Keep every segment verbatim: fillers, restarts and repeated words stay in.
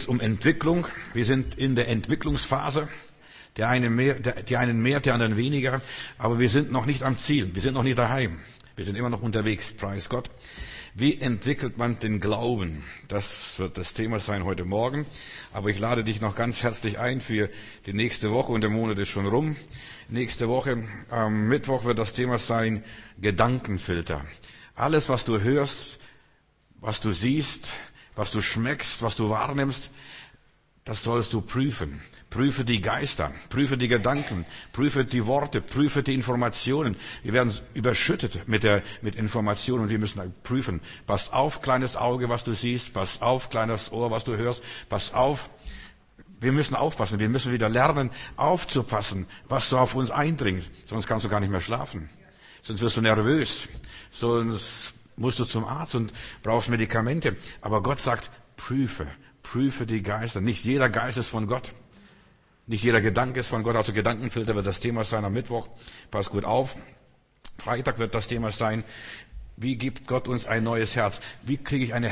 geht es um Entwicklung. Wir sind in der Entwicklungsphase. Der eine mehr, der, die einen mehr, die anderen weniger. Aber wir sind noch nicht am Ziel. Wir sind noch nicht daheim. Wir sind immer noch unterwegs. Preis Gott. Wie entwickelt man den Glauben? Das wird das Thema sein heute Morgen. Aber ich lade dich noch ganz herzlich ein für die nächste Woche. Und der Monat ist schon rum. Nächste Woche, am Mittwoch, wird das Thema sein Gedankenfilter. Alles, was du hörst, was du siehst, was du schmeckst, was du wahrnimmst, das sollst du prüfen. Prüfe die Geister, prüfe die Gedanken, prüfe die Worte, prüfe die Informationen. Wir werden überschüttet mit der, mit Informationen und wir müssen prüfen. Pass auf, kleines Auge, was du siehst. Pass auf, kleines Ohr, was du hörst. Pass auf. Wir müssen aufpassen. Wir müssen wieder lernen, aufzupassen, was so auf uns eindringt. Sonst kannst du gar nicht mehr schlafen. Sonst wirst du nervös. Sonst musst du zum Arzt und brauchst Medikamente. Aber Gott sagt, prüfe, prüfe die Geister. Nicht jeder Geist ist von Gott. Nicht jeder Gedanke ist von Gott. Also Gedankenfilter wird das Thema sein am Mittwoch. Pass gut auf. Freitag wird das Thema sein, wie gibt Gott uns ein neues Herz? Wie kriege ich eine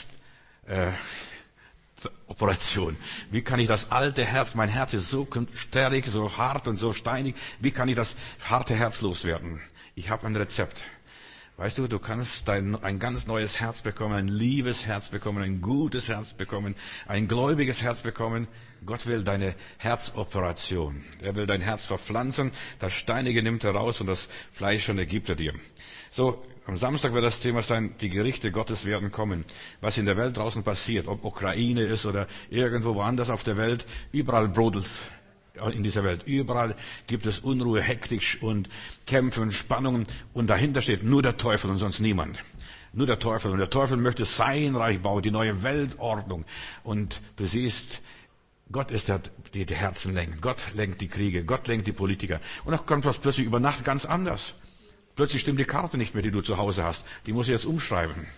Herzoperation? Wie kann ich das alte Herz, mein Herz ist so stärrig, so hart und so steinig, wie kann ich das harte Herz loswerden? Ich habe ein Rezept. Weißt du, du kannst dein, ein ganz neues Herz bekommen, ein liebes Herz bekommen, ein gutes Herz bekommen, ein gläubiges Herz bekommen. Gott will deine Herzoperation. Er will dein Herz verpflanzen, das Steinige nimmt er raus und das Fleischende gibt er dir. So, am Samstag wird das Thema sein, die Gerichte Gottes werden kommen. Was in der Welt draußen passiert, ob Ukraine ist oder irgendwo woanders auf der Welt, überall brodelt's. In dieser Welt. Überall gibt es Unruhe, Hektik und Kämpfe und Spannungen. Und dahinter steht nur der Teufel und sonst niemand. Nur der Teufel. Und der Teufel möchte sein Reich bauen, die neue Weltordnung. Und du siehst, Gott ist der, der die Herzen lenkt. Gott lenkt die Kriege. Gott lenkt die Politiker. Und dann kommt was plötzlich über Nacht ganz anders. Plötzlich stimmt die Karte nicht mehr, die du zu Hause hast. Die muss ich jetzt umschreiben.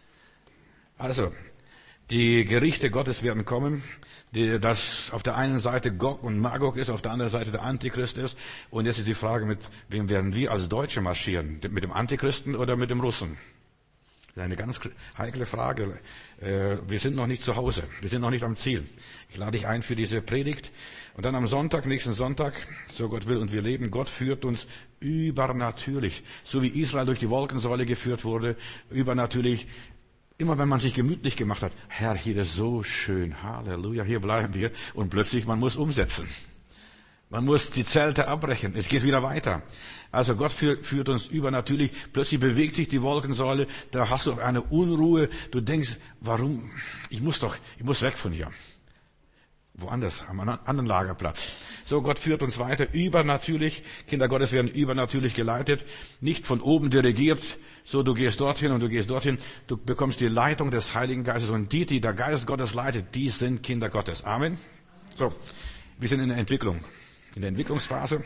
Also, die Gerichte Gottes werden kommen, die, dass auf der einen Seite Gog und Magog ist, auf der anderen Seite der Antichrist ist. Und jetzt ist die Frage, mit wem werden wir als Deutsche marschieren? Mit dem Antichristen oder mit dem Russen? Das ist eine ganz heikle Frage. Wir sind noch nicht zu Hause. Wir sind noch nicht am Ziel. Ich lade dich ein für diese Predigt. Und dann am Sonntag, nächsten Sonntag, so Gott will und wir leben, Gott führt uns übernatürlich. So wie Israel durch die Wolkensäule geführt wurde, übernatürlich. Immer wenn man sich gemütlich gemacht hat, Herr, hier ist so schön, Halleluja, hier bleiben wir. Und plötzlich, man muss umsetzen. Man muss die Zelte abbrechen. Es geht wieder weiter. Also Gott führt uns übernatürlich. Plötzlich bewegt sich die Wolkensäule. Da hast du eine Unruhe. Du denkst, warum? Ich muss doch, ich muss weg von hier. Woanders, am anderen Lagerplatz. So, Gott führt uns weiter, übernatürlich. Kinder Gottes werden übernatürlich geleitet, nicht von oben dirigiert. So, du gehst dorthin und du gehst dorthin. Du bekommst die Leitung des Heiligen Geistes. Und die, die der Geist Gottes leitet, die sind Kinder Gottes. Amen. So, wir sind in der Entwicklung, in der Entwicklungsphase.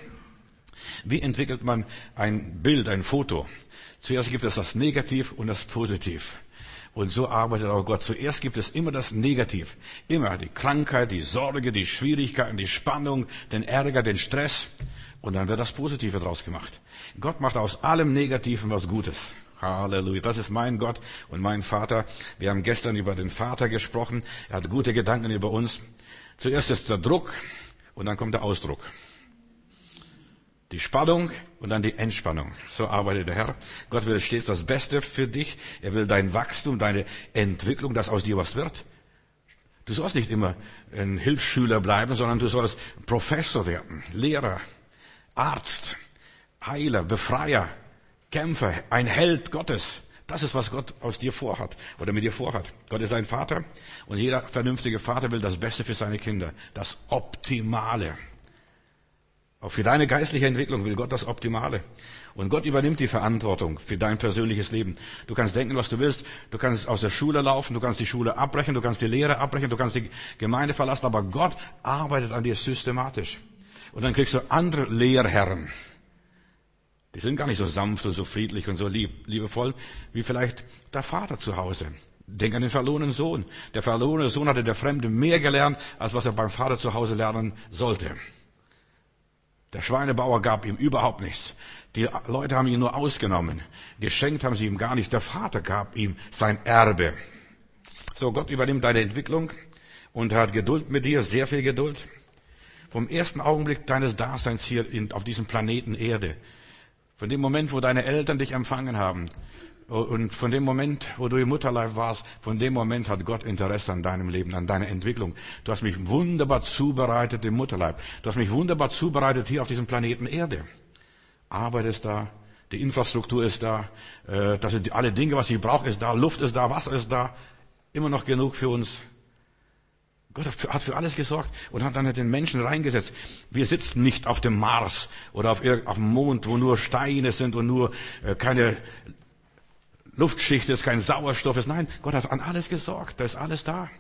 Wie entwickelt man ein Bild, ein Foto? Zuerst gibt es das Negativ und das Positiv. Und so arbeitet auch Gott. Zuerst gibt es immer das Negativ. Immer die Krankheit, die Sorge, die Schwierigkeiten, die Spannung, den Ärger, den Stress. Und dann wird das Positive draus gemacht. Gott macht aus allem Negativen was Gutes. Halleluja. Das ist mein Gott und mein Vater. Wir haben gestern über den Vater gesprochen. Er hat gute Gedanken über uns. Zuerst ist der Druck und dann kommt der Ausdruck. Die Spannung und dann die Entspannung. So arbeitet der Herr. Gott will stets das Beste für dich. Er will dein Wachstum, deine Entwicklung, dass aus dir was wird. Du sollst nicht immer ein Hilfsschüler bleiben, sondern du sollst Professor werden, Lehrer, Arzt, Heiler, Befreier, Kämpfer, ein Held Gottes. Das ist, was Gott aus dir vorhat oder mit dir vorhat. Gott ist ein Vater und jeder vernünftige Vater will das Beste für seine Kinder, das Optimale. Auch für deine geistliche Entwicklung will Gott das Optimale. Und Gott übernimmt die Verantwortung für dein persönliches Leben. Du kannst denken, was du willst. Du kannst aus der Schule laufen, du kannst die Schule abbrechen, du kannst die Lehre abbrechen, du kannst die Gemeinde verlassen. Aber Gott arbeitet an dir systematisch. Und dann kriegst du andere Lehrherren. Die sind gar nicht so sanft und so friedlich und so lieb, liebevoll wie vielleicht der Vater zu Hause. Denk an den verlorenen Sohn. Der verlorene Sohn hatte der Fremde mehr gelernt, als was er beim Vater zu Hause lernen sollte. Der Schweinebauer gab ihm überhaupt nichts. Die Leute haben ihn nur ausgenommen. Geschenkt haben sie ihm gar nichts. Der Vater gab ihm sein Erbe. So, Gott übernimmt deine Entwicklung Und er hat Geduld mit dir, sehr viel Geduld. Vom ersten Augenblick deines Daseins hier in, auf diesem Planeten Erde. Von dem Moment, wo deine Eltern dich empfangen haben. Und von dem Moment, wo du im Mutterleib warst, von dem Moment hat Gott Interesse an deinem Leben, an deiner Entwicklung. Du hast mich wunderbar zubereitet im Mutterleib. Du hast mich wunderbar zubereitet hier auf diesem Planeten Erde. Arbeit ist da, die Infrastruktur ist da, das sind alle Dinge, was ich brauche, ist da, Luft ist da, Wasser ist da. Immer noch genug für uns. Gott hat für alles gesorgt und hat dann den Menschen reingesetzt. Wir sitzen nicht auf dem Mars oder auf, auf dem Mond, wo nur Steine sind und nur äh, keine Luftschicht ist, kein Sauerstoff ist. Nein, Gott hat an alles gesorgt. Da ist alles da.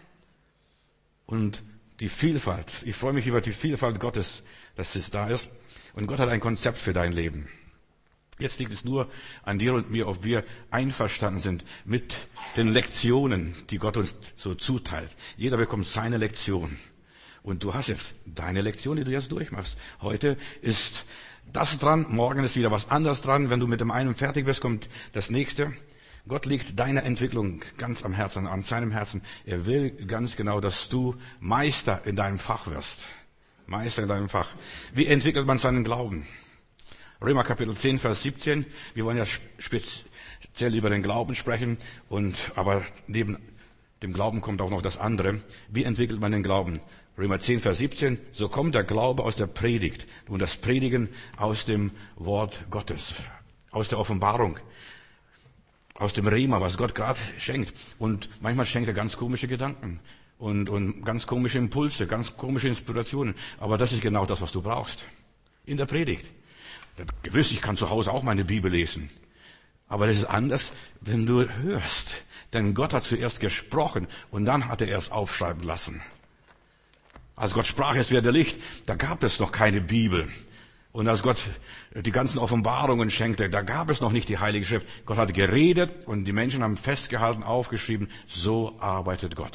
Und die Vielfalt, ich freue mich über die Vielfalt Gottes, dass es da ist. Und Gott hat ein Konzept für dein Leben. Jetzt liegt es nur an dir und mir, ob wir einverstanden sind mit den Lektionen, die Gott uns so zuteilt. Jeder bekommt seine Lektion. Und du hast jetzt deine Lektion, die du jetzt durchmachst. Heute ist das dran, morgen ist wieder was anderes dran. Wenn du mit dem einen fertig bist, kommt das nächste. Gott legt deine Entwicklung ganz am Herzen, an seinem Herzen. Er will ganz genau, dass du Meister in deinem Fach wirst. Meister in deinem Fach. Wie entwickelt man seinen Glauben? Römer Kapitel zehn, Vers siebzehn. Wir wollen ja speziell über den Glauben sprechen. Und, aber neben dem Glauben kommt auch noch das andere. Wie entwickelt man den Glauben? Römer zehn, Vers siebzehn. So kommt der Glaube aus der Predigt und das Predigen aus dem Wort Gottes. Aus der Offenbarung. Aus dem Rema, was Gott gerade schenkt. Und manchmal schenkt er ganz komische Gedanken. Und, und ganz komische Impulse, ganz komische Inspirationen. Aber das ist genau das, was du brauchst. In der Predigt. Gewiss, ich kann zu Hause auch meine Bibel lesen. Aber das ist anders, wenn du hörst. Denn Gott hat zuerst gesprochen und dann hat er erst aufschreiben lassen. Als Gott sprach, es werde Licht, da gab es noch keine Bibel. Und als Gott die ganzen Offenbarungen schenkte, da gab es noch nicht die Heilige Schrift. Gott hat geredet und die Menschen haben festgehalten, aufgeschrieben. So arbeitet Gott.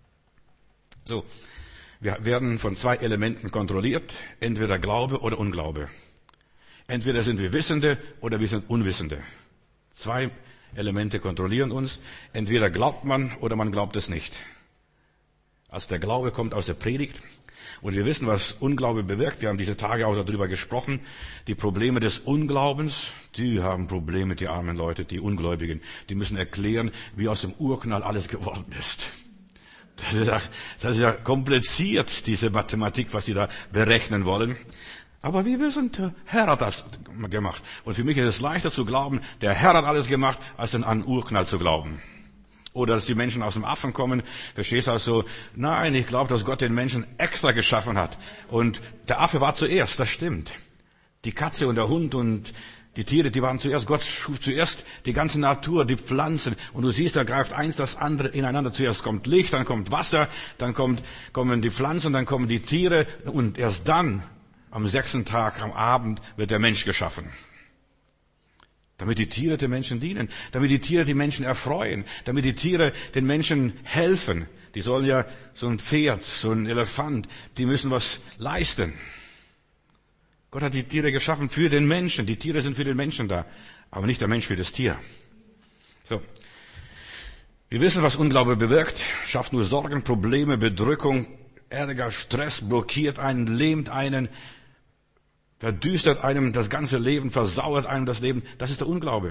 So, wir werden von zwei Elementen kontrolliert. Entweder Glaube oder Unglaube. Entweder sind wir Wissende oder wir sind Unwissende. Zwei Elemente kontrollieren uns. Entweder glaubt man oder man glaubt es nicht. Also der Glaube kommt aus der Predigt. Und wir wissen, was Unglaube bewirkt. Wir haben diese Tage auch darüber gesprochen. Die Probleme des Unglaubens, die haben Probleme, die armen Leute, die Ungläubigen. Die müssen erklären, wie aus dem Urknall alles geworden ist. Das ist ja, das ist ja kompliziert, diese Mathematik, was sie da berechnen wollen. Aber wir wissen, der Herr hat das gemacht. Und für mich ist es leichter zu glauben, der Herr hat alles gemacht, als an einen Urknall zu glauben. Oder dass die Menschen aus dem Affen kommen. Verstehst du also? Nein, ich glaube, dass Gott den Menschen extra geschaffen hat. Und der Affe war zuerst, das stimmt. Die Katze und der Hund und die Tiere, die waren zuerst. Gott schuf zuerst die ganze Natur, die Pflanzen. Und du siehst, da greift eins das andere ineinander. Zuerst kommt Licht, dann kommt Wasser, dann kommt, kommen die Pflanzen, dann kommen die Tiere. Und erst dann, am sechsten Tag, am Abend, wird der Mensch geschaffen. Damit die Tiere den Menschen dienen, damit die Tiere die Menschen erfreuen, damit die Tiere den Menschen helfen. Die sollen ja, so ein Pferd, so ein Elefant, die müssen was leisten. Gott hat die Tiere geschaffen für den Menschen. Die Tiere sind für den Menschen da, aber nicht der Mensch für das Tier. So. Wir wissen, was Unglaube bewirkt. Schafft nur Sorgen, Probleme, Bedrückung, Ärger, Stress, blockiert einen, lähmt einen, verdüstert einem das ganze Leben, versauert einem das Leben. Das ist der Unglaube.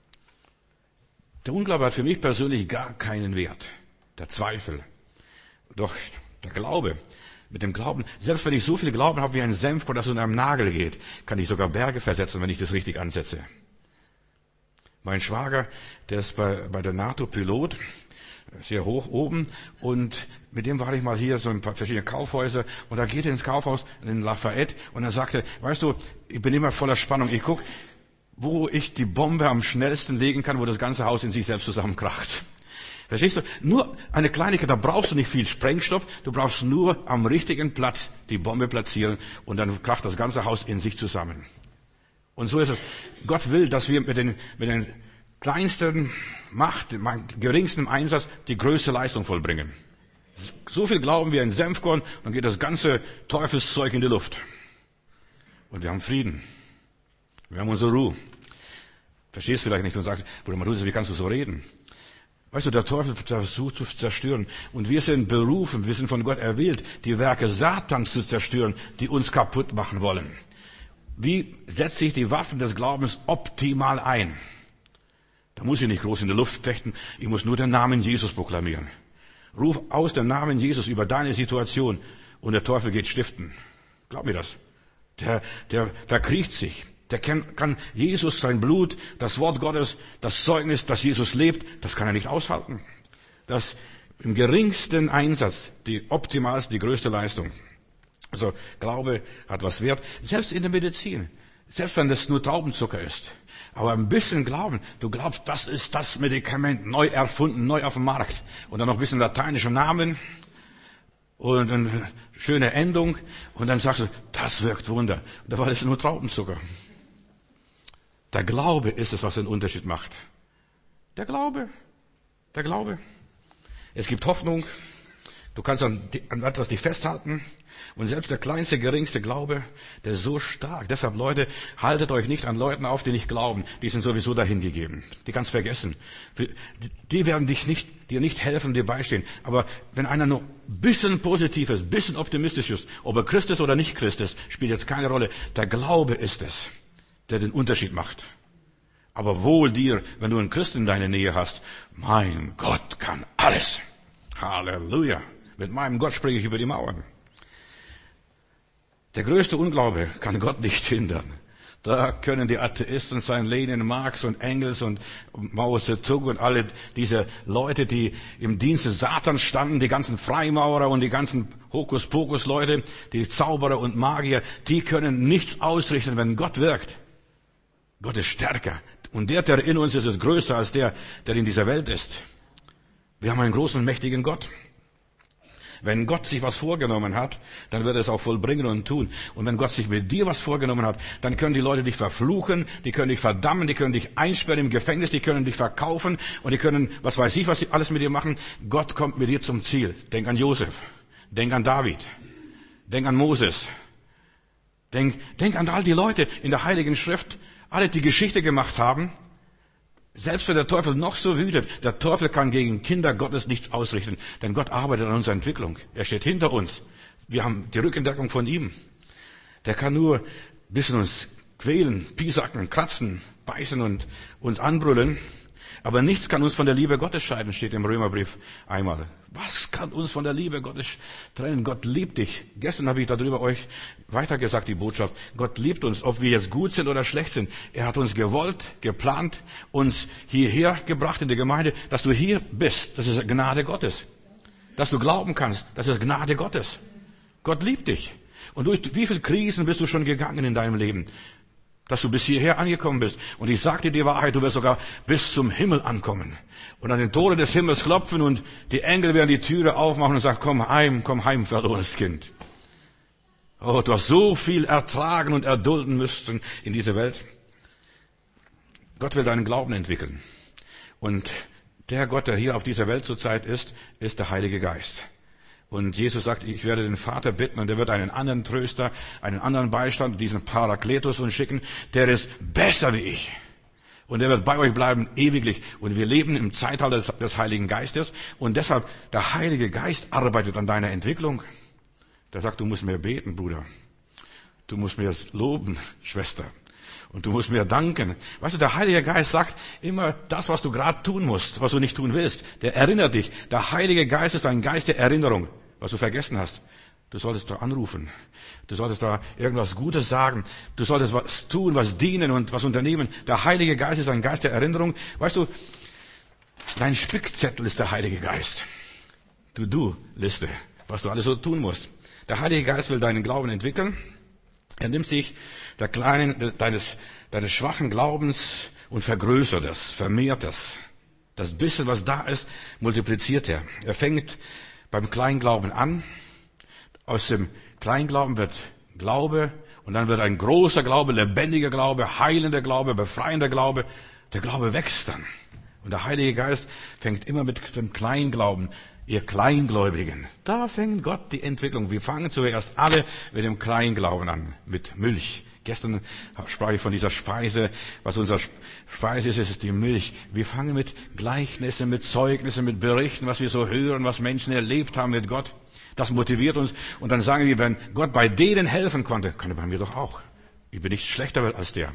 Der Unglaube hat für mich persönlich gar keinen Wert. Der Zweifel. Doch der Glaube. Mit dem Glauben, selbst wenn ich so viel Glauben habe wie ein Senfkorn, das in einem Nagel geht, kann ich sogar Berge versetzen, wenn ich das richtig ansetze. Mein Schwager, der ist bei, bei der NATO Pilot, sehr hoch oben, und mit dem war ich mal hier so in verschiedene Kaufhäuser, und da geht er ins Kaufhaus in Lafayette und er sagte, weißt du, ich bin immer voller Spannung, ich guck, wo ich die Bombe am schnellsten legen kann, wo das ganze Haus in sich selbst zusammenkracht. Verstehst du? Nur eine Kleinigkeit, da brauchst du nicht viel Sprengstoff, du brauchst nur am richtigen Platz die Bombe platzieren und dann kracht das ganze Haus in sich zusammen. Und so ist es. Gott will, dass wir mit den, mit den kleinsten Macht, dem geringsten Einsatz die größte Leistung vollbringen. So viel glauben wir in Senfkorn, dann geht das ganze Teufelszeug in die Luft. Und wir haben Frieden. Wir haben unsere Ruhe. Verstehst du vielleicht nicht und sagst, Bruder Maruse, wie kannst du so reden? Weißt du, der Teufel versucht zu zerstören. Und wir sind berufen, wir sind von Gott erwählt, die Werke Satans zu zerstören, die uns kaputt machen wollen. Wie setze ich die Waffen des Glaubens optimal ein? Da muss ich nicht groß in der Luft fechten, ich muss nur den Namen Jesus proklamieren. Ruf aus den Namen Jesus über deine Situation und der Teufel geht stiften. Glaub mir das. Der, der verkriecht sich. Der kann, kann Jesus, sein Blut, das Wort Gottes, das Zeugnis, dass Jesus lebt, das kann er nicht aushalten. Das im geringsten Einsatz, die optimalste, die größte Leistung. Also Glaube hat was wert, selbst in der Medizin, selbst wenn das nur Traubenzucker ist. Aber ein bisschen Glauben, du glaubst, das ist das Medikament, neu erfunden, neu auf dem Markt. Und dann noch ein bisschen lateinischer Namen und eine schöne Endung. Und dann sagst du, das wirkt Wunder. Und dabei ist es nur Traubenzucker. Der Glaube ist es, was den Unterschied macht. Der Glaube, der Glaube. Es gibt Hoffnung. Du kannst an, an etwas dich festhalten. Und selbst der kleinste, geringste Glaube, der ist so stark. Deshalb, Leute, haltet euch nicht an Leuten auf, die nicht glauben. Die sind sowieso dahingegeben. Die kannst vergessen. Die werden dich nicht, dir nicht helfen, dir beistehen. Aber wenn einer noch ein bisschen positiv ist, ein bisschen optimistisch ist, ob er Christ ist oder nicht Christ ist, spielt jetzt keine Rolle. Der Glaube ist es, der den Unterschied macht. Aber wohl dir, wenn du einen Christen in deiner Nähe hast. Mein Gott kann alles. Halleluja. Mit meinem Gott springe ich über die Mauern. Der größte Unglaube kann Gott nicht hindern. Da können die Atheisten sein, Lenin, Marx und Engels und Mao Zedong und alle diese Leute, die im Dienste Satans standen, die ganzen Freimaurer und die ganzen Hokuspokus-Leute, die Zauberer und Magier, die können nichts ausrichten, wenn Gott wirkt. Gott ist stärker. Und der, der in uns ist, ist größer als der, der in dieser Welt ist. Wir haben einen großen und mächtigen Gott. Wenn Gott sich was vorgenommen hat, dann wird er es auch vollbringen und tun. Und wenn Gott sich mit dir was vorgenommen hat, dann können die Leute dich verfluchen, die können dich verdammen, die können dich einsperren im Gefängnis, die können dich verkaufen und die können, was weiß ich, was sie alles mit dir machen. Gott kommt mit dir zum Ziel. Denk an Josef, denk an David, denk an Moses, denk, denk an all die Leute in der Heiligen Schrift, alle, die Geschichte gemacht haben. Selbst wenn der Teufel noch so wütet, der Teufel kann gegen Kinder Gottes nichts ausrichten, denn Gott arbeitet an unserer Entwicklung. Er steht hinter uns. Wir haben die Rückendeckung von ihm. Der kann nur ein bisschen uns quälen, piesacken, kratzen, beißen und uns anbrüllen. Aber nichts kann uns von der Liebe Gottes scheiden, steht im Römerbrief einmal. Was kann uns von der Liebe Gottes trennen? Gott liebt dich. Gestern habe ich darüber euch weitergesagt, die Botschaft. Gott liebt uns, ob wir jetzt gut sind oder schlecht sind. Er hat uns gewollt, geplant, uns hierher gebracht in die Gemeinde, dass du hier bist. Das ist Gnade Gottes. Dass du glauben kannst, das ist Gnade Gottes. Gott liebt dich. Und durch wie viele Krisen bist du schon gegangen in deinem Leben? Dass du bis hierher angekommen bist. Und ich sage dir die Wahrheit, du wirst sogar bis zum Himmel ankommen. Und an den Tore des Himmels klopfen und die Engel werden die Türe aufmachen und sagen, komm heim, komm heim, verlorenes Kind. Oh, du hast so viel ertragen und erdulden müssen in dieser Welt. Gott will deinen Glauben entwickeln. Und der Gott, der hier auf dieser Welt zurzeit ist, ist der Heilige Geist. Und Jesus sagt, ich werde den Vater bitten und er wird einen anderen Tröster, einen anderen Beistand, diesen Parakletos uns schicken, der ist besser wie ich. Und er wird bei euch bleiben ewiglich. Und wir leben im Zeitalter des, des Heiligen Geistes. Und deshalb, der Heilige Geist arbeitet an deiner Entwicklung. Der sagt, du musst mehr beten, Bruder. Du musst mehr loben, Schwester. Und du musst mir danken. Weißt du, der Heilige Geist sagt immer das, was du gerade tun musst, was du nicht tun willst. Der erinnert dich. Der Heilige Geist ist ein Geist der Erinnerung, was du vergessen hast. Du solltest da anrufen. Du solltest da irgendwas Gutes sagen. Du solltest was tun, was dienen und was unternehmen. Der Heilige Geist ist ein Geist der Erinnerung. Weißt du, dein Spickzettel ist der Heilige Geist. To-do-Liste, was du alles so tun musst. Der Heilige Geist will deinen Glauben entwickeln. Er nimmt sich der kleinen, deines, deines schwachen Glaubens und vergrößert es, vermehrt es. Das bisschen, was da ist, multipliziert er. Er fängt beim Kleinglauben an. Aus dem Kleinglauben wird Glaube und dann wird ein großer Glaube, lebendiger Glaube, heilender Glaube, befreiender Glaube. Der Glaube wächst dann. Und der Heilige Geist fängt immer mit dem Kleinglauben. Ihr Kleingläubigen, da fängt Gott die Entwicklung. Wir fangen zuerst alle mit dem Kleinglauben an, mit Milch, Gestern sprach ich von dieser Speise. Was unsere Speise ist, ist die Milch. Wir fangen mit Gleichnissen, mit Zeugnissen, mit Berichten, was wir so hören, was Menschen erlebt haben mit Gott. Das motiviert uns. Und dann sagen wir, wenn Gott bei denen helfen konnte, kann er bei mir doch auch. Ich bin nicht schlechter als der.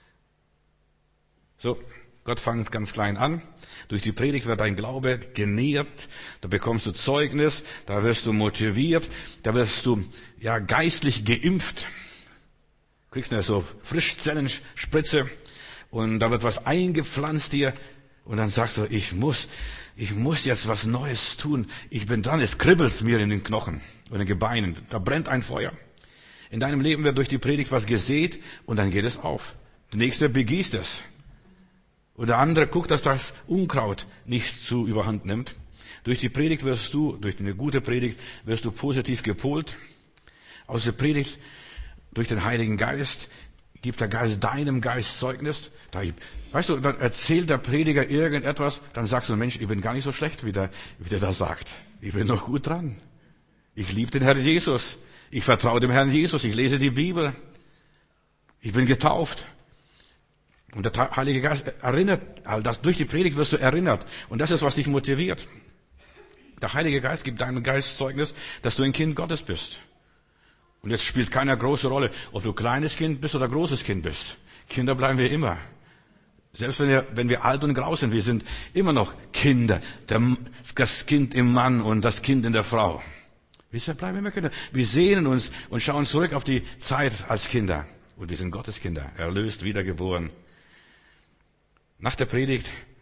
So, Gott fängt ganz klein an. Durch die Predigt wird dein Glaube genährt. Da bekommst du Zeugnis. Da wirst du motiviert. Da wirst du, ja, geistlich geimpft. Du kriegst eine so Frischzellenspritze. Und da wird was eingepflanzt dir. Und dann sagst du, ich muss, ich muss jetzt was Neues tun. Ich bin dran. Es kribbelt mir in den Knochen und in den Gebeinen. Da brennt ein Feuer. In deinem Leben wird durch die Predigt was gesät und dann geht es auf. Der Nächste begießt es. Und der andere guckt, dass das Unkraut nicht zu überhand nimmt. Durch die Predigt wirst du, durch eine gute Predigt, wirst du positiv gepolt. Aus der Predigt, durch den Heiligen Geist, gibt der Geist deinem Geist Zeugnis. Da, weißt du, dann erzählt der Prediger irgendetwas, dann sagst du, Mensch, ich bin gar nicht so schlecht, wie der, wie der das sagt. Ich bin noch gut dran. Ich liebe den Herrn Jesus. Ich vertraue dem Herrn Jesus. Ich lese die Bibel. Ich bin getauft. Und der Heilige Geist erinnert, all das, durch die Predigt wirst du erinnert. Und das ist, was dich motiviert. Der Heilige Geist gibt deinem Geist Zeugnis, dass du ein Kind Gottes bist. Und jetzt spielt keine große Rolle, ob du kleines Kind bist oder großes Kind bist. Kinder bleiben wir immer. Selbst wenn wir, wenn wir alt und grau sind, wir sind immer noch Kinder. Das Kind im Mann und das Kind in der Frau. Wir bleiben immer Kinder. Wir sehnen uns und schauen zurück auf die Zeit als Kinder. Und wir sind Gottes Kinder, erlöst, wiedergeboren. Nach der Predigt,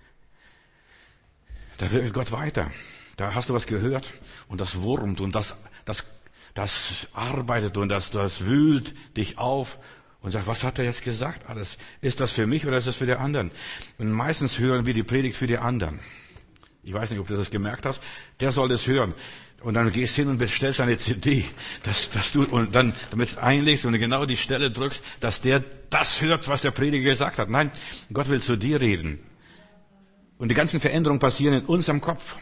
da wirkt Gott weiter. Da hast du was gehört und das wurmt und das, das, das arbeitet und das, das wühlt dich auf und sagt, was hat er jetzt gesagt alles? Ist das für mich oder ist das für die anderen? Und meistens hören wir die Predigt für die anderen. Ich weiß nicht, ob du das gemerkt hast. Der soll das hören. Und dann gehst hin und bestellst eine C D, dass, dass du, und dann, damit es einlegst und genau die Stelle drückst, dass der das hört, was der Prediger gesagt hat. Nein, Gott will zu dir reden. Und die ganzen Veränderungen passieren in unserem Kopf.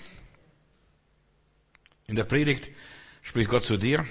In der Predigt spricht Gott zu dir.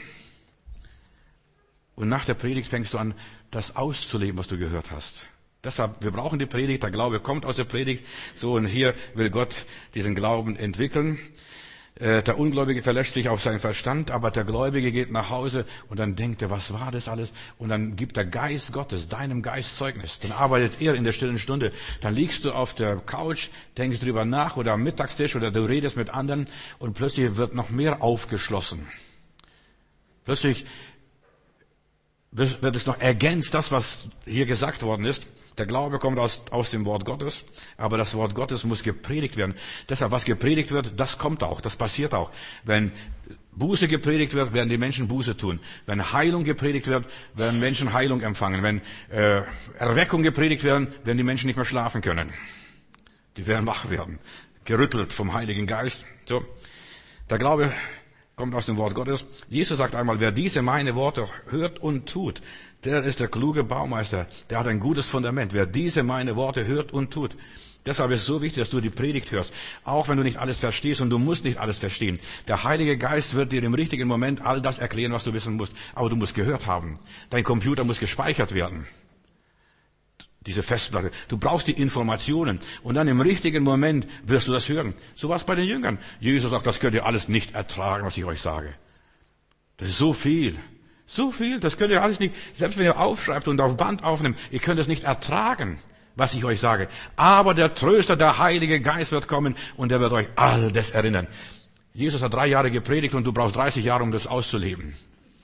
Und nach der Predigt fängst du an, das auszuleben, was du gehört hast. Deshalb, wir brauchen die Predigt. Der Glaube kommt aus der Predigt. So, und hier will Gott diesen Glauben entwickeln. Der Ungläubige verlässt sich auf seinen Verstand, aber der Gläubige geht nach Hause und dann denkt er, was war das alles? Und dann gibt der Geist Gottes deinem Geist Zeugnis. Dann arbeitet er in der stillen Stunde. Dann liegst du auf der Couch, denkst drüber nach oder am Mittagstisch oder du redest mit anderen und plötzlich wird noch mehr aufgeschlossen. Plötzlich wird es noch ergänzt, das, was hier gesagt worden ist. Der Glaube kommt aus, aus dem Wort Gottes, aber das Wort Gottes muss gepredigt werden. Deshalb, was gepredigt wird, das kommt auch, das passiert auch. Wenn Buße gepredigt wird, werden die Menschen Buße tun. Wenn Heilung gepredigt wird, werden Menschen Heilung empfangen. Wenn äh, Erweckung gepredigt werden, werden die Menschen nicht mehr schlafen können. Die werden wach werden, gerüttelt vom Heiligen Geist. So, der Glaube kommt aus dem Wort Gottes. Jesus sagt einmal, wer diese meine Worte hört und tut, der ist der kluge Baumeister, der hat ein gutes Fundament. Wer diese meine Worte hört und tut. Deshalb ist es so wichtig, dass du die Predigt hörst. Auch wenn du nicht alles verstehst und du musst nicht alles verstehen. Der Heilige Geist wird dir im richtigen Moment all das erklären, was du wissen musst. Aber du musst gehört haben. Dein Computer muss gespeichert werden. Diese Festplatte. Du brauchst die Informationen. Und dann im richtigen Moment wirst du das hören. So war es bei den Jüngern. Jesus sagt, das könnt ihr alles nicht ertragen, was ich euch sage. Das ist so viel. So viel, das könnt ihr alles nicht, selbst wenn ihr aufschreibt und auf Band aufnimmt, ihr könnt es nicht ertragen, was ich euch sage. Aber der Tröster, der Heilige Geist wird kommen und er wird euch all das erinnern. Jesus hat drei Jahre gepredigt und du brauchst dreißig Jahre, um das auszuleben.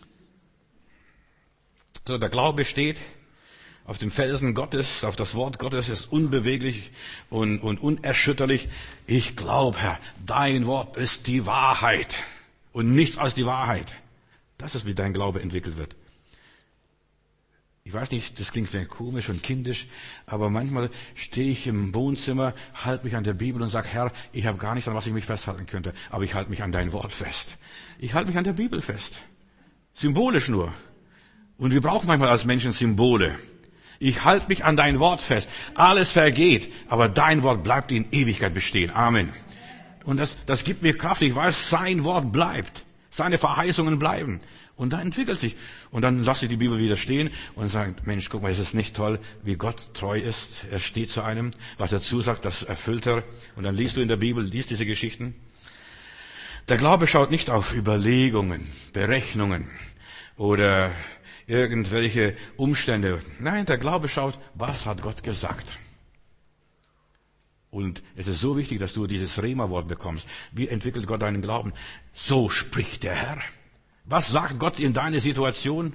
So, der Glaube steht auf dem Felsen Gottes, auf das Wort Gottes, ist unbeweglich und, und unerschütterlich. Ich glaube, Herr, dein Wort ist die Wahrheit und nichts als die Wahrheit. Das ist, wie dein Glaube entwickelt wird. Ich weiß nicht, das klingt vielleicht komisch und kindisch, aber manchmal stehe ich im Wohnzimmer, halte mich an der Bibel und sage, Herr, ich habe gar nichts, an was ich mich festhalten könnte, aber ich halte mich an dein Wort fest. Ich halte mich an der Bibel fest. Symbolisch nur. Und wir brauchen manchmal als Menschen Symbole. Ich halte mich an dein Wort fest. Alles vergeht, aber dein Wort bleibt in Ewigkeit bestehen. Amen. Und das, das gibt mir Kraft. Ich weiß, sein Wort bleibt. Seine Verheißungen bleiben. Und da entwickelt sich. Und dann lasse ich die Bibel wieder stehen und sage, Mensch, guck mal, ist es nicht toll, wie Gott treu ist. Er steht zu einem. Was er zusagt, das erfüllt er. Und dann liest du in der Bibel, liest diese Geschichten. Der Glaube schaut nicht auf Überlegungen, Berechnungen oder irgendwelche Umstände. Nein, der Glaube schaut, was hat Gott gesagt? Und es ist so wichtig, dass du dieses Rema-Wort bekommst. Wie entwickelt Gott deinen Glauben? So spricht der Herr. Was sagt Gott in deine Situation?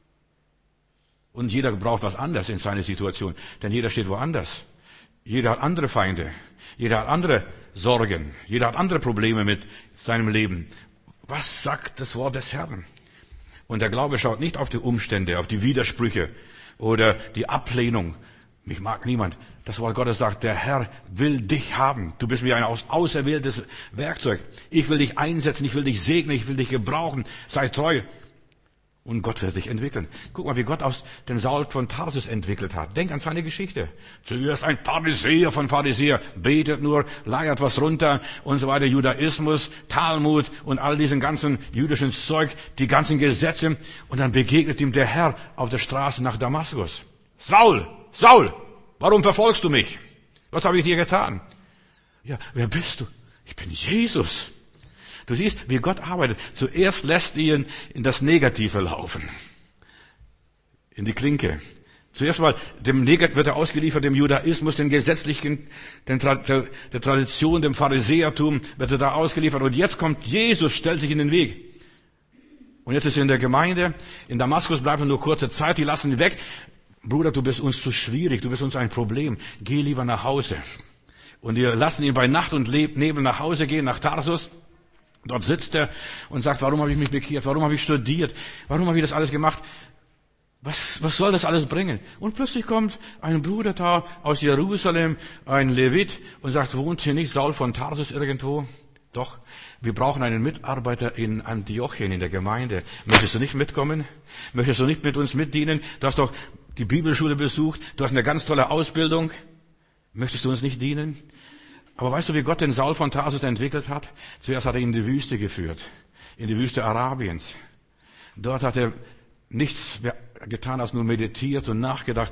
Und jeder braucht was anderes in seine Situation, denn jeder steht woanders. Jeder hat andere Feinde. Jeder hat andere Sorgen. Jeder hat andere Probleme mit seinem Leben. Was sagt das Wort des Herrn? Und der Glaube schaut nicht auf die Umstände, auf die Widersprüche oder die Ablehnung. Mich mag niemand. Das Wort Gottes sagt, der Herr will dich haben. Du bist wie ein auserwähltes Werkzeug. Ich will dich einsetzen, ich will dich segnen, ich will dich gebrauchen. Sei treu. Und Gott wird dich entwickeln. Guck mal, wie Gott aus den Saul von Tarsus entwickelt hat. Denk an seine Geschichte. Zuerst ein Pharisäer von Pharisäer, betet nur, leiert was runter und so weiter. Judaismus, Talmud und all diesen ganzen jüdischen Zeug, die ganzen Gesetze. Und dann begegnet ihm der Herr auf der Straße nach Damaskus. Saul! Saul, warum verfolgst du mich? Was habe ich dir getan? Ja, wer bist du? Ich bin Jesus. Du siehst, wie Gott arbeitet. Zuerst lässt ihn in das Negative laufen. In die Klinke. Zuerst mal, dem Negativ wird er ausgeliefert, dem Judaismus, den gesetzlichen, den, der, der Tradition, dem Pharisäertum wird er da ausgeliefert. Und jetzt kommt Jesus, stellt sich in den Weg. Und jetzt ist er in der Gemeinde. In Damaskus bleibt er nur kurze Zeit, die lassen ihn weg. Bruder, du bist uns zu schwierig, du bist uns ein Problem. Geh lieber nach Hause. Und wir lassen ihn bei Nacht und Nebel nach Hause gehen, nach Tarsus. Dort sitzt er und sagt, warum habe ich mich bekehrt? Warum habe ich studiert? Warum habe ich das alles gemacht? Was, was soll das alles bringen? Und plötzlich kommt ein Bruder da aus Jerusalem, ein Levit, und sagt, wohnt hier nicht Saul von Tarsus irgendwo? Doch, wir brauchen einen Mitarbeiter in Antiochien, in der Gemeinde. Möchtest du nicht mitkommen? Möchtest du nicht mit uns mitdienen? Du hast doch die Bibelschule besucht, du hast eine ganz tolle Ausbildung. Möchtest du uns nicht dienen? Aber weißt du, wie Gott den Saul von Tarsus entwickelt hat? Zuerst hat er ihn in die Wüste geführt, in die Wüste Arabiens. Dort hat er nichts getan, als nur meditiert und nachgedacht.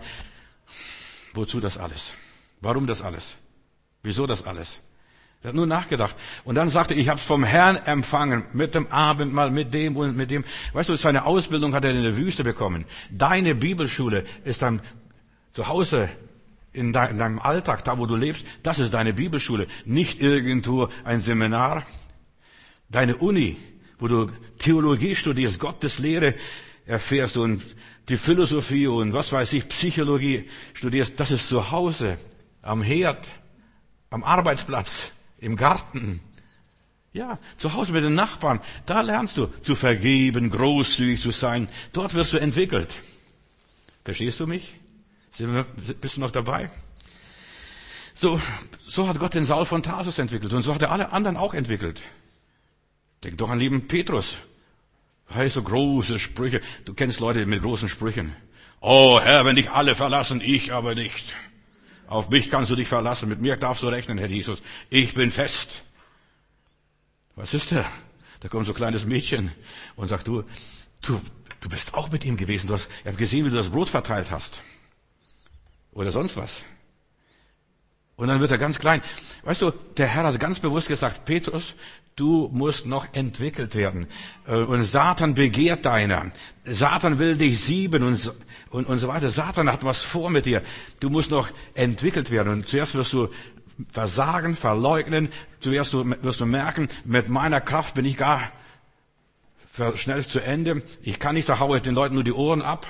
Wozu das alles? Warum das alles? Wieso das alles? Er hat nur nachgedacht. Und dann sagte er, ich habe es vom Herrn empfangen, mit dem Abendmahl, mit dem und mit dem. Weißt du, seine Ausbildung hat er in der Wüste bekommen. Deine Bibelschule ist dann zu Hause, in deinem Alltag, da wo du lebst. Das ist deine Bibelschule. Nicht irgendwo ein Seminar. Deine Uni, wo du Theologie studierst, Gotteslehre erfährst und die Philosophie und was weiß ich, Psychologie studierst. Das ist zu Hause, am Herd, am Arbeitsplatz. Im Garten. Ja, zu Hause mit den Nachbarn. Da lernst du zu vergeben, großzügig zu sein. Dort wirst du entwickelt. Verstehst du mich? Bist du noch dabei? So, so hat Gott den Saul von Tarsus entwickelt. Und so hat er alle anderen auch entwickelt. Denk doch an lieben Petrus. Hey, so große Sprüche. Du kennst Leute mit großen Sprüchen. Oh Herr, wenn dich alle verlassen, ich aber nicht. Auf mich kannst du dich verlassen, mit mir darfst du rechnen, Herr Jesus. Ich bin fest. Was ist der? Da kommt so ein kleines Mädchen und sagt, du, du, du bist auch mit ihm gewesen. Du hast, er hat gesehen, wie du das Brot verteilt hast. Oder sonst was. Und dann wird er ganz klein. Weißt du, der Herr hat ganz bewusst gesagt, Petrus, du musst noch entwickelt werden. Und Satan begehrt deiner. Satan will dich sieben und, und, und so weiter. Satan hat was vor mit dir. Du musst noch entwickelt werden. Und zuerst wirst du versagen, verleugnen. Zuerst wirst du merken, mit meiner Kraft bin ich gar schnell zu Ende. Ich kann nicht, da haue ich den Leuten nur die Ohren ab.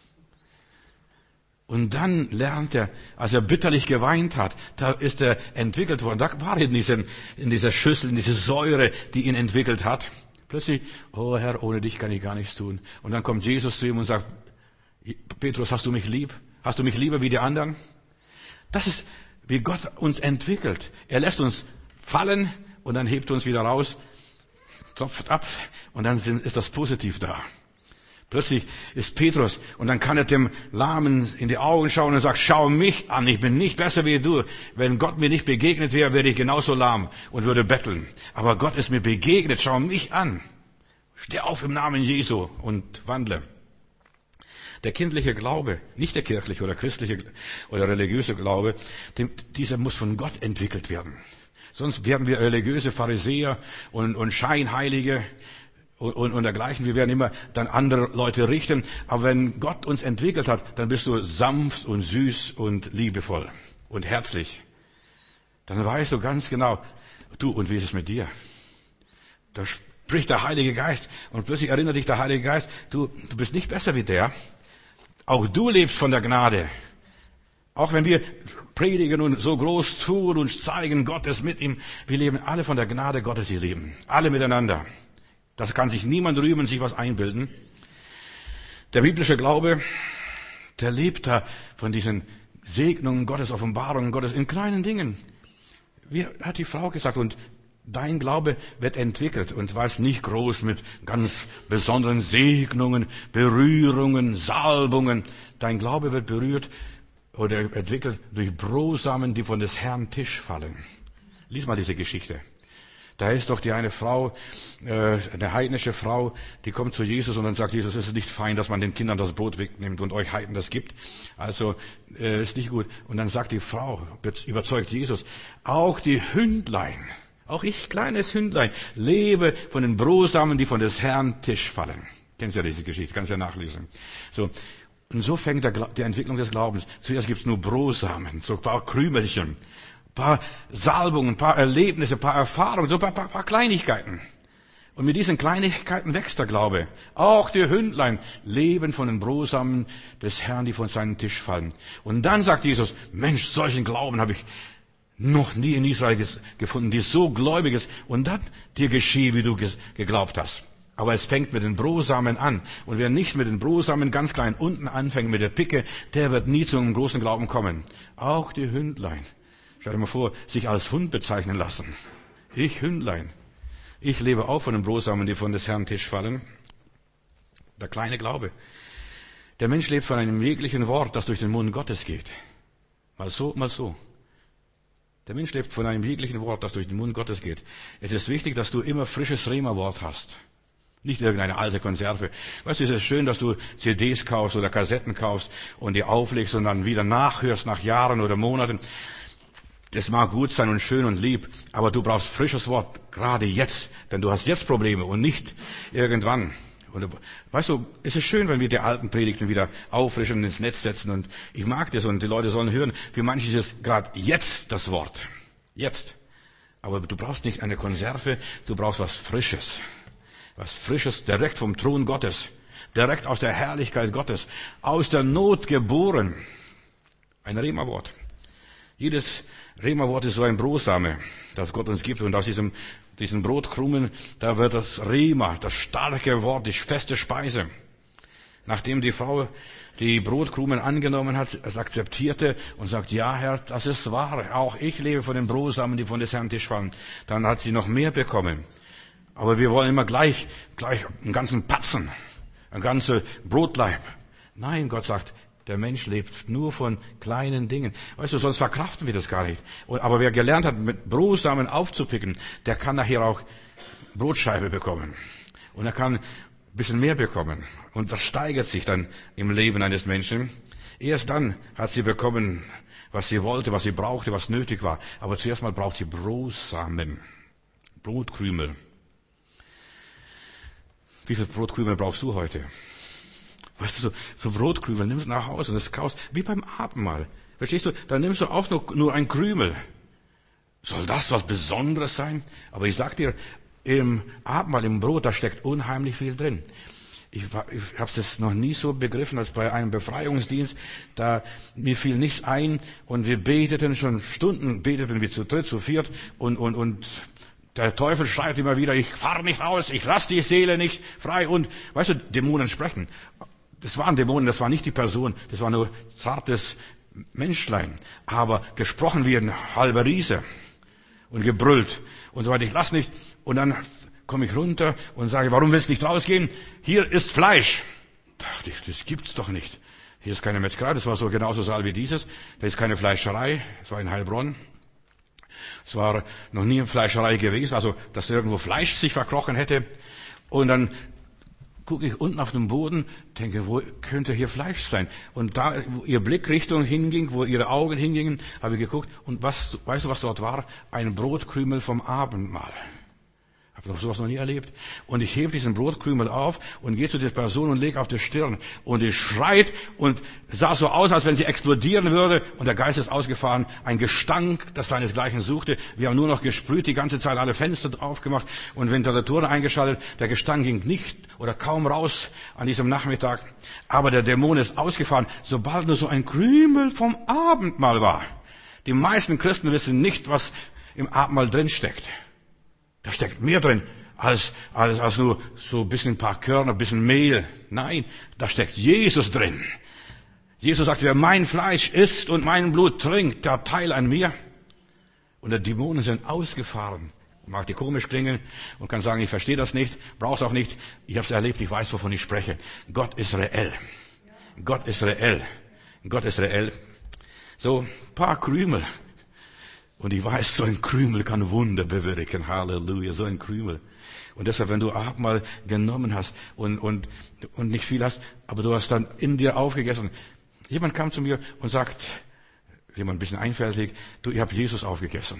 Und dann lernt er, als er bitterlich geweint hat, da ist er entwickelt worden. Da war er in, diesem, in dieser Schüssel, in dieser Säure, die ihn entwickelt hat. Plötzlich, oh Herr, ohne dich kann ich gar nichts tun. Und dann kommt Jesus zu ihm und sagt, Petrus, hast du mich lieb? Hast du mich lieber wie die anderen? Das ist, wie Gott uns entwickelt. Er lässt uns fallen und dann hebt uns wieder raus, tropft ab und dann ist das positiv da. Plötzlich ist Petrus und dann kann er dem Lahmen in die Augen schauen und sagt, schau mich an, ich bin nicht besser wie du. Wenn Gott mir nicht begegnet wäre, wäre ich genauso lahm und würde betteln. Aber Gott ist mir begegnet, schau mich an. Steh auf im Namen Jesu und wandle. Der kindliche Glaube, nicht der kirchliche oder christliche oder religiöse Glaube, dieser muss von Gott entwickelt werden. Sonst werden wir religiöse Pharisäer und, und Scheinheilige und, und, und dergleichen. Wir werden immer dann andere Leute richten. Aber wenn Gott uns entwickelt hat, dann bist du sanft und süß und liebevoll und herzlich. Dann weißt du ganz genau, du, und wie ist es mit dir? Da spricht der Heilige Geist und plötzlich erinnert dich der Heilige Geist, du, du bist nicht besser wie der. Auch du lebst von der Gnade. Auch wenn wir predigen und so groß tun und zeigen, Gott ist mit ihm, wir leben alle von der Gnade Gottes, ihr Lieben. Alle miteinander. Das kann sich niemand rühmen, sich was einbilden. Der biblische Glaube, der lebt da von diesen Segnungen Gottes, Offenbarungen Gottes in kleinen Dingen. Wie hat die Frau gesagt, und dein Glaube wird entwickelt und war es nicht groß mit ganz besonderen Segnungen, Berührungen, Salbungen. Dein Glaube wird berührt oder entwickelt durch Brosamen, die von des Herrn Tisch fallen. Lies mal diese Geschichte. Da ist doch die eine Frau, äh, eine heidnische Frau, die kommt zu Jesus und dann sagt Jesus, es ist nicht fein, dass man den Kindern das Brot wegnimmt und euch Heiden das gibt. Also äh, ist nicht gut. Und dann sagt die Frau, überzeugt Jesus, auch die Hündlein, auch ich, kleines Hündlein, lebe von den Brosamen, die von des Herrn Tisch fallen. Kennst ja diese Geschichte, kannst ja nachlesen. So. Und so fängt der, die Entwicklung des Glaubens. Zuerst gibt's nur Brosamen, so ein paar Krümelchen, ein paar Salbungen, ein paar Erlebnisse, ein paar Erfahrungen, so ein paar, paar, paar Kleinigkeiten. Und mit diesen Kleinigkeiten wächst der Glaube. Auch die Hündlein leben von den Brosamen des Herrn, die von seinem Tisch fallen. Und dann sagt Jesus, Mensch, solchen Glauben habe ich noch nie in Israel gefunden, die so gläubig ist. Und dann dir geschehe, wie du geglaubt hast. Aber es fängt mit den Brosamen an. Und wer nicht mit den Brosamen ganz klein unten anfängt, mit der Picke, der wird nie zu einem großen Glauben kommen. Auch die Hündlein. Stell dir mal vor, sich als Hund bezeichnen lassen. Ich Hündlein. Ich lebe auch von den Brosamen, die von des Herrn Tisch fallen. Der kleine Glaube. Der Mensch lebt von einem jeglichen Wort, das durch den Mund Gottes geht. Mal so, mal so. Der Mensch lebt von einem jeglichen Wort, das durch den Mund Gottes geht. Es ist wichtig, dass du immer frisches Rema-Wort hast. Nicht irgendeine alte Konserve. Weißt du, es ist schön, dass du C Ds kaufst oder Kassetten kaufst und die auflegst und dann wieder nachhörst nach Jahren oder Monaten. Das mag gut sein und schön und lieb, aber du brauchst frisches Wort, gerade jetzt. Denn du hast jetzt Probleme und nicht irgendwann. Und weißt du, es ist schön, wenn wir die alten Predigten wieder auffrischen und ins Netz setzen. Und ich mag das und die Leute sollen hören. Für manche ist es gerade jetzt das Wort. Jetzt. Aber du brauchst nicht eine Konserve, du brauchst was Frisches. Was Frisches, direkt vom Thron Gottes. Direkt aus der Herrlichkeit Gottes. Aus der Not geboren. Ein Rema-Wort. Jedes Rema-Wort ist so ein Brotsame, das Gott uns gibt. Und aus diesem, diesen Brotkrumen, da wird das Rema, das starke Wort, die feste Speise. Nachdem die Frau die Brotkrumen angenommen hat, es akzeptierte und sagt, ja Herr, das ist wahr. Auch ich lebe von den Brosamen, die von des Herrn Tisch fallen. Dann hat sie noch mehr bekommen. Aber wir wollen immer gleich, gleich einen ganzen Patzen, ein ganzer Brotleib. Nein, Gott sagt, der Mensch lebt nur von kleinen Dingen. Weißt du, sonst verkraften wir das gar nicht. Aber wer gelernt hat, mit Brosamen aufzupicken, der kann nachher auch Brotscheibe bekommen. Und er kann ein bisschen mehr bekommen. Und das steigert sich dann im Leben eines Menschen. Erst dann hat sie bekommen, was sie wollte, was sie brauchte, was nötig war. Aber zuerst mal braucht sie Brosamen, Brotkrümel. Wie viel Brotkrümel brauchst du heute? Weißt du, so, so Brotkrümel nimmst du nach Hause und das kaufst, wie beim Abendmahl. Verstehst du? Dann nimmst du auch noch nur ein Krümel. Soll das was Besonderes sein? Aber ich sag dir, im Abendmahl, im Brot, da steckt unheimlich viel drin. Ich, ich habe es noch nie so begriffen als bei einem Befreiungsdienst. Da mir fiel nichts ein und wir beteten schon Stunden, beteten wir zu dritt, zu viert und und und der Teufel schreit immer wieder: Ich fahre nicht raus, ich lasse die Seele nicht frei. Und weißt du, Dämonen sprechen. Das waren Dämonen, das war nicht die Person, das war nur zartes Menschlein. Aber gesprochen wie ein halber Riese und gebrüllt und so weiter. Ich lass nicht. Und dann komme ich runter und sage: Warum willst du nicht rausgehen? Hier ist Fleisch. Dachte ich, das gibt's doch nicht. Hier ist keine Metzgerei, das war so genauso Saal wie dieses. Da ist keine Fleischerei, es war in Heilbronn. Es war noch nie eine Fleischerei gewesen, also dass irgendwo Fleisch sich verkrochen hätte. Und dann gucke ich unten auf den Boden, denke, wo könnte hier Fleisch sein? Und da, wo ihr Blickrichtung hinging, wo ihre Augen hingingen, habe ich geguckt. Und was, weißt du, was dort war? Ein Brotkrümel vom Abendmahl. Ich habe sowas noch nie erlebt. Und ich hebe diesen Brotkrümel auf und gehe zu der Person und lege auf die Stirn. Und die schreit und sah so aus, als wenn sie explodieren würde. Und der Geist ist ausgefahren. Ein Gestank, das seinesgleichen suchte. Wir haben nur noch gesprüht, die ganze Zeit alle Fenster aufgemacht und Ventilatoren eingeschaltet. Der Gestank ging nicht oder kaum raus an diesem Nachmittag. Aber der Dämon ist ausgefahren, sobald nur so ein Krümel vom Abendmahl war. Die meisten Christen wissen nicht, was im Abendmahl drin steckt. Da steckt mehr drin als, als, als nur so ein bisschen ein paar Körner, ein bisschen Mehl. Nein, da steckt Jesus drin. Jesus sagt, wer mein Fleisch isst und mein Blut trinkt, der hat Teil an mir. Und die Dämonen sind ausgefahren. Mag die komisch klingen und kann sagen, ich verstehe das nicht, brauch's auch nicht. Ich habe es erlebt, ich weiß, wovon ich spreche. Gott ist reell. Gott ist reell. Gott ist reell. So ein paar Krümel. Und ich weiß, so ein Krümel kann Wunder bewirken. Halleluja, so ein Krümel. Und deshalb, wenn du Abendmahl genommen hast und, und, und nicht viel hast, aber du hast dann in dir aufgegessen. Jemand kam zu mir und sagt, jemand ein bisschen einfältig, du, ich habe Jesus aufgegessen.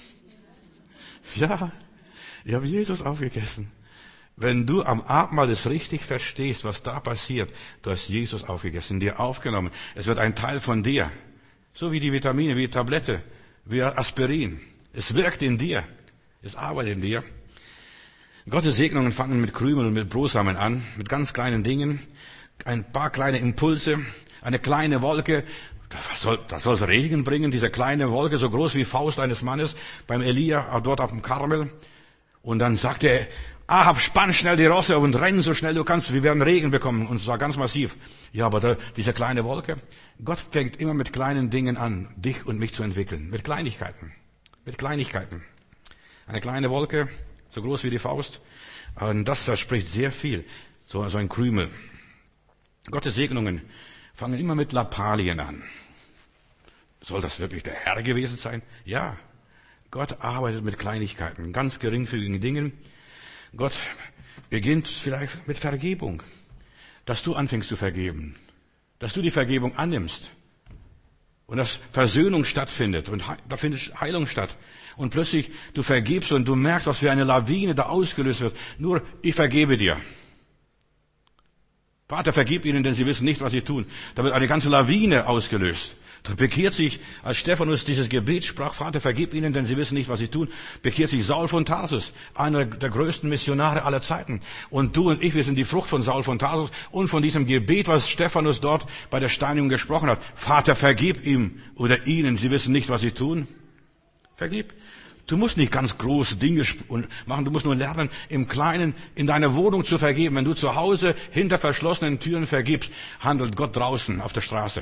Ja, ich habe Jesus aufgegessen. Wenn du am Abendmahl das richtig verstehst, was da passiert, du hast Jesus aufgegessen, dir aufgenommen. Es wird ein Teil von dir. So wie die Vitamine, wie die Tablette. Wie Aspirin. Es wirkt in dir. Es arbeitet in dir. Gottes Segnungen fangen mit Krümeln und mit Brosamen an, mit ganz kleinen Dingen. Ein paar kleine Impulse, eine kleine Wolke. Das soll, das soll Regen bringen, diese kleine Wolke, so groß wie Faust eines Mannes, beim Elia, dort auf dem Karmel. Und dann sagt er, Ahab, spann schnell die Rosse und renn so schnell du kannst, wir werden Regen bekommen. Und zwar ganz massiv. Ja, aber da, diese kleine Wolke, Gott fängt immer mit kleinen Dingen an, dich und mich zu entwickeln. Mit Kleinigkeiten. Mit Kleinigkeiten. Eine kleine Wolke, so groß wie die Faust. Und das verspricht sehr viel. So, so ein Krümel. Gottes Segnungen fangen immer mit Lappalien an. Soll das wirklich der Herr gewesen sein? Ja. Gott arbeitet mit Kleinigkeiten, ganz geringfügigen Dingen. Gott beginnt vielleicht mit Vergebung. Dass du anfängst zu vergeben. Dass du die Vergebung annimmst. Und dass Versöhnung stattfindet. Und da findet Heilung statt. Und plötzlich du vergibst und du merkst, was für eine Lawine da ausgelöst wird. Nur, ich vergebe dir. Vater, vergib ihnen, denn sie wissen nicht, was sie tun. Da wird eine ganze Lawine ausgelöst. Da bekehrt sich, als Stephanus dieses Gebet sprach, Vater, vergib ihnen, denn sie wissen nicht, was sie tun, bekehrt sich Saul von Tarsus, einer der größten Missionare aller Zeiten. Und du und ich, wir sind die Frucht von Saul von Tarsus und von diesem Gebet, was Stephanus dort bei der Steinigung gesprochen hat. Vater, vergib ihm oder ihnen, sie wissen nicht, was sie tun. Vergib. Du musst nicht ganz große Dinge machen, du musst nur lernen, im Kleinen in deiner Wohnung zu vergeben. Wenn du zu Hause hinter verschlossenen Türen vergibst, handelt Gott draußen auf der Straße.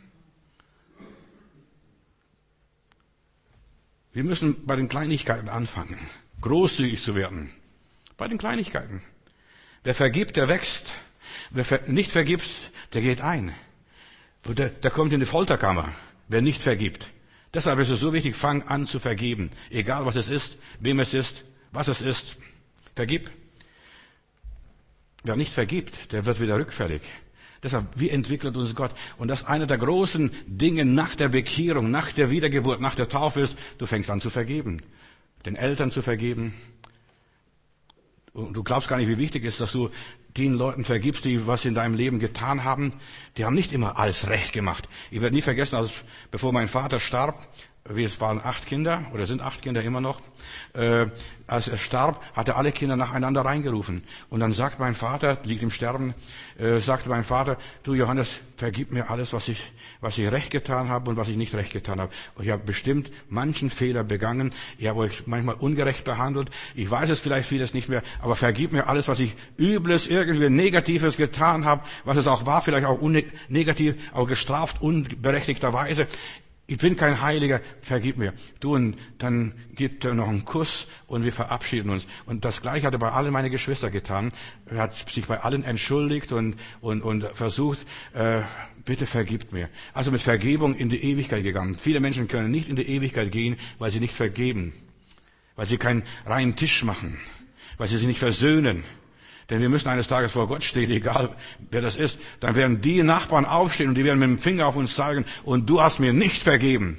Wir müssen bei den Kleinigkeiten anfangen, großzügig zu werden. Bei den Kleinigkeiten. Wer vergibt, der wächst. Wer nicht vergibt, der geht ein. Der, der kommt in die Folterkammer. Wer nicht vergibt. Deshalb ist es so wichtig, fang an zu vergeben. Egal was es ist, wem es ist, was es ist. Vergib. Wer nicht vergibt, der wird wieder rückfällig. Deshalb, wie entwickelt uns Gott? Und das einer der großen Dinge nach der Bekehrung, nach der Wiedergeburt, nach der Taufe ist, du fängst an zu vergeben. Den Eltern zu vergeben. Und du glaubst gar nicht, wie wichtig es ist, dass du den Leuten vergibst, die was in deinem Leben getan haben. Die haben nicht immer alles recht gemacht. Ich werde nie vergessen, als bevor mein Vater starb, wir waren acht Kinder, oder sind acht Kinder immer noch, äh, als er starb, hat er alle Kinder nacheinander reingerufen. Und dann sagt mein Vater, liegt im Sterben, äh, sagt mein Vater, du Johannes, vergib mir alles, was ich, was ich recht getan habe und was ich nicht recht getan habe. Und ich habe bestimmt manchen Fehler begangen, ich habe euch manchmal ungerecht behandelt, ich weiß es vielleicht vieles nicht mehr, aber vergib mir alles, was ich Übles, irgendwie Negatives getan habe, was es auch war, vielleicht auch un- negativ, auch gestraft, unberechtigterweise. Ich bin kein Heiliger, vergib mir. Du, und dann gibt er noch einen Kuss und wir verabschieden uns. Und das Gleiche hat er bei allen meine Geschwister getan. Er hat sich bei allen entschuldigt und, und, und versucht, äh, bitte vergibt mir. Also mit Vergebung in die Ewigkeit gegangen. Viele Menschen können nicht in die Ewigkeit gehen, weil sie nicht vergeben. Weil sie keinen reinen Tisch machen. Weil sie sich nicht versöhnen. Denn wir müssen eines Tages vor Gott stehen, egal wer das ist. Dann werden die Nachbarn aufstehen und die werden mit dem Finger auf uns zeigen und du hast mir nicht vergeben.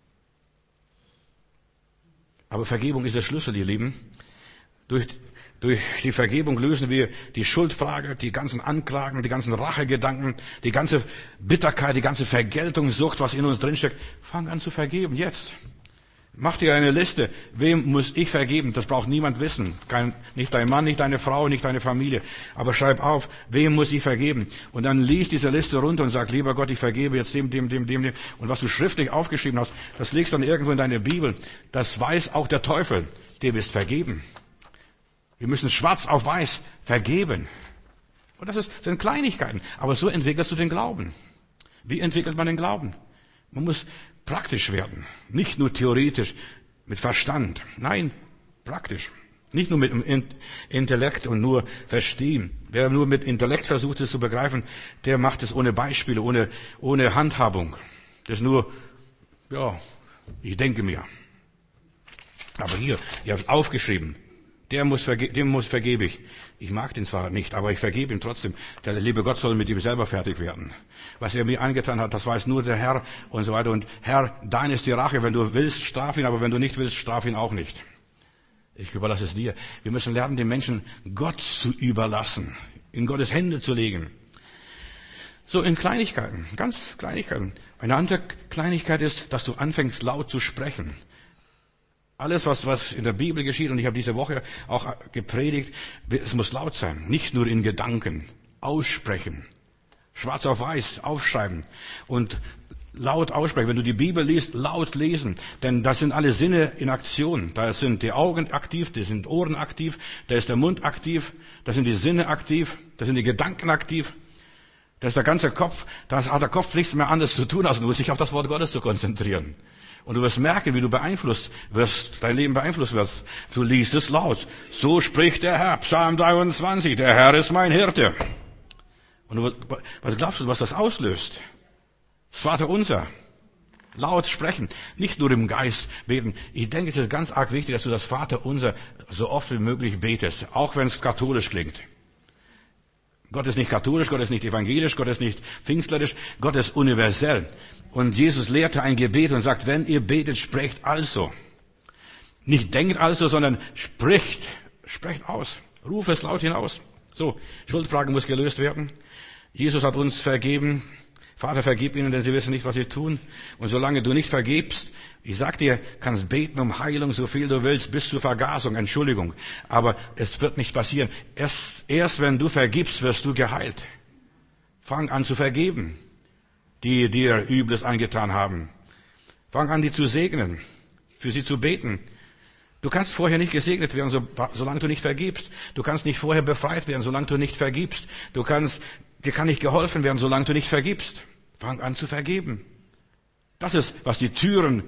Aber Vergebung ist der Schlüssel, ihr Lieben. Durch, durch die Vergebung lösen wir die Schuldfrage, die ganzen Anklagen, die ganzen Rachegedanken, die ganze Bitterkeit, die ganze Vergeltungssucht, was in uns drinsteckt. Fang an zu vergeben, jetzt. Mach dir eine Liste. Wem muss ich vergeben? Das braucht niemand wissen. Kein, nicht dein Mann, nicht deine Frau, nicht deine Familie. Aber schreib auf, wem muss ich vergeben? Und dann lies diese Liste runter und sag, lieber Gott, ich vergebe jetzt dem, dem, dem, dem, dem. Und was du schriftlich aufgeschrieben hast, das legst dann irgendwo in deine Bibel. Das weiß auch der Teufel. Dir bist vergeben. Wir müssen schwarz auf weiß vergeben. Und das ist, sind Kleinigkeiten. Aber so entwickelst du den Glauben. Wie entwickelt man den Glauben? Man muss praktisch werden. Nicht nur theoretisch, mit Verstand. Nein, praktisch. Nicht nur mit dem Intellekt und nur verstehen. Wer nur mit Intellekt versucht, es zu begreifen, der macht es ohne Beispiele, ohne, ohne Handhabung. Das ist nur, ja, ich denke mir. Aber hier, ihr habt aufgeschrieben. Der muss verge- dem muss vergebe ich. Ich mag den zwar nicht, aber ich vergebe ihm trotzdem. Der liebe Gott soll mit ihm selber fertig werden. Was er mir angetan hat, das weiß nur der Herr und so weiter. Und Herr, dein ist die Rache. Wenn du willst, straf ihn, aber wenn du nicht willst, straf ihn auch nicht. Ich überlasse es dir. Wir müssen lernen, den Menschen Gott zu überlassen, in Gottes Hände zu legen. So in Kleinigkeiten, ganz Kleinigkeiten. Eine andere Kleinigkeit ist, dass du anfängst laut zu sprechen. Alles, was, was in der Bibel geschieht, und ich habe diese Woche auch gepredigt, es muss laut sein. Nicht nur in Gedanken. Aussprechen. Schwarz auf weiß aufschreiben. Und laut aussprechen. Wenn du die Bibel liest, laut lesen. Denn da sind alle Sinne in Aktion. Da sind die Augen aktiv, da sind Ohren aktiv, da ist der Mund aktiv, da sind die Sinne aktiv, da sind die Gedanken aktiv. Da ist der ganze Kopf, da hat der Kopf nichts mehr anderes zu tun, als nur sich auf das Wort Gottes zu konzentrieren. Und du wirst merken, wie du beeinflusst wirst, dein Leben beeinflusst wirst. Du liest es laut. So spricht der Herr, Psalm dreiundzwanzig, der Herr ist mein Hirte. Und du, was glaubst du, was das auslöst? Das Vaterunser. Laut sprechen, nicht nur im Geist beten. Ich denke, es ist ganz arg wichtig, dass du das Vaterunser so oft wie möglich betest, auch wenn es katholisch klingt. Gott ist nicht katholisch, Gott ist nicht evangelisch, Gott ist nicht pfingstlerisch, Gott ist universell. Und Jesus lehrte ein Gebet und sagt, wenn ihr betet, sprecht also. Nicht denkt also, sondern spricht, sprecht aus. Ruf es laut hinaus. So, Schuldfrage muss gelöst werden. Jesus hat uns vergeben. Vater, vergib ihnen, denn sie wissen nicht, was sie tun. Und solange du nicht vergibst, ich sag dir, kannst beten um Heilung, so viel du willst, bis zur Vergasung, Entschuldigung. Aber es wird nicht passieren. Erst, erst wenn du vergibst, wirst du geheilt. Fang an zu vergeben, die dir Übles angetan haben. Fang an, die zu segnen, für sie zu beten. Du kannst vorher nicht gesegnet werden, so, solange du nicht vergibst. Du kannst nicht vorher befreit werden, solange du nicht vergibst. Du kannst, dir kann nicht geholfen werden, solange du nicht vergibst. Fang an zu vergeben. Das ist, was die Türen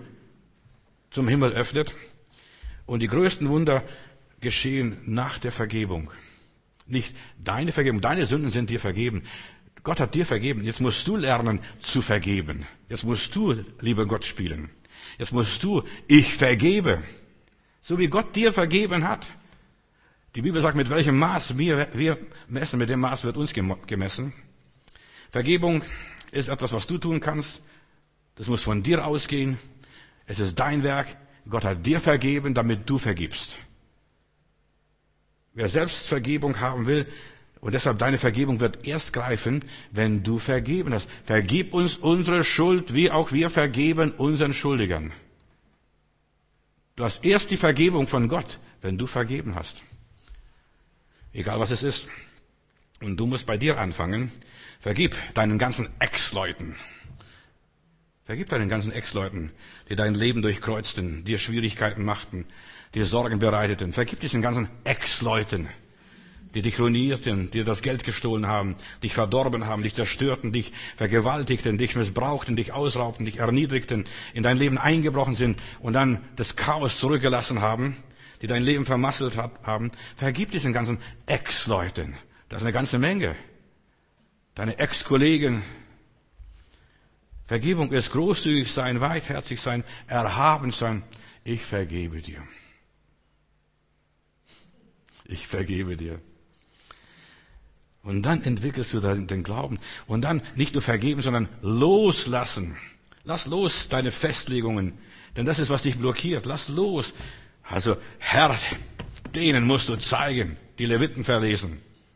zum Himmel öffnet. Und die größten Wunder geschehen nach der Vergebung. Nicht deine Vergebung, deine Sünden sind dir vergeben. Gott hat dir vergeben. Jetzt musst du lernen zu vergeben. Jetzt musst du, lieber Gott, spielen. Jetzt musst du, ich vergebe. So wie Gott dir vergeben hat. Die Bibel sagt, mit welchem Maß wir, wir messen, mit dem Maß wird uns gemessen. Vergebung ist etwas, was du tun kannst. Das muss von dir ausgehen. Es ist dein Werk. Gott hat dir vergeben, damit du vergibst. Wer selbst Vergebung haben will, und deshalb deine Vergebung wird erst greifen, wenn du vergeben hast. Vergib uns unsere Schuld, wie auch wir vergeben unseren Schuldigern. Du hast erst die Vergebung von Gott, wenn du vergeben hast. Egal was es ist. Und du musst bei dir anfangen. Vergib deinen ganzen Ex-Leuten. Vergib deinen ganzen Ex-Leuten, die dein Leben durchkreuzten, dir Schwierigkeiten machten, dir Sorgen bereiteten. Vergib diesen ganzen Ex-Leuten, die dich ruinierten, dir das Geld gestohlen haben, dich verdorben haben, dich zerstörten, dich vergewaltigten, dich missbrauchten, dich ausraubten, dich erniedrigten, in dein Leben eingebrochen sind und dann das Chaos zurückgelassen haben, die dein Leben vermasselt haben. Vergib diesen ganzen Ex-Leuten. Das ist eine ganze Menge. Deine Ex-Kollegen. Vergebung ist großzügig sein, weitherzig sein, erhaben sein. Ich vergebe dir. Ich vergebe dir. Und dann entwickelst du den Glauben. Und dann nicht nur vergeben, sondern loslassen. Lass los deine Festlegungen. Denn das ist, was dich blockiert. Lass los. Also, Herr, denen musst du zeigen, die Leviten verlesen.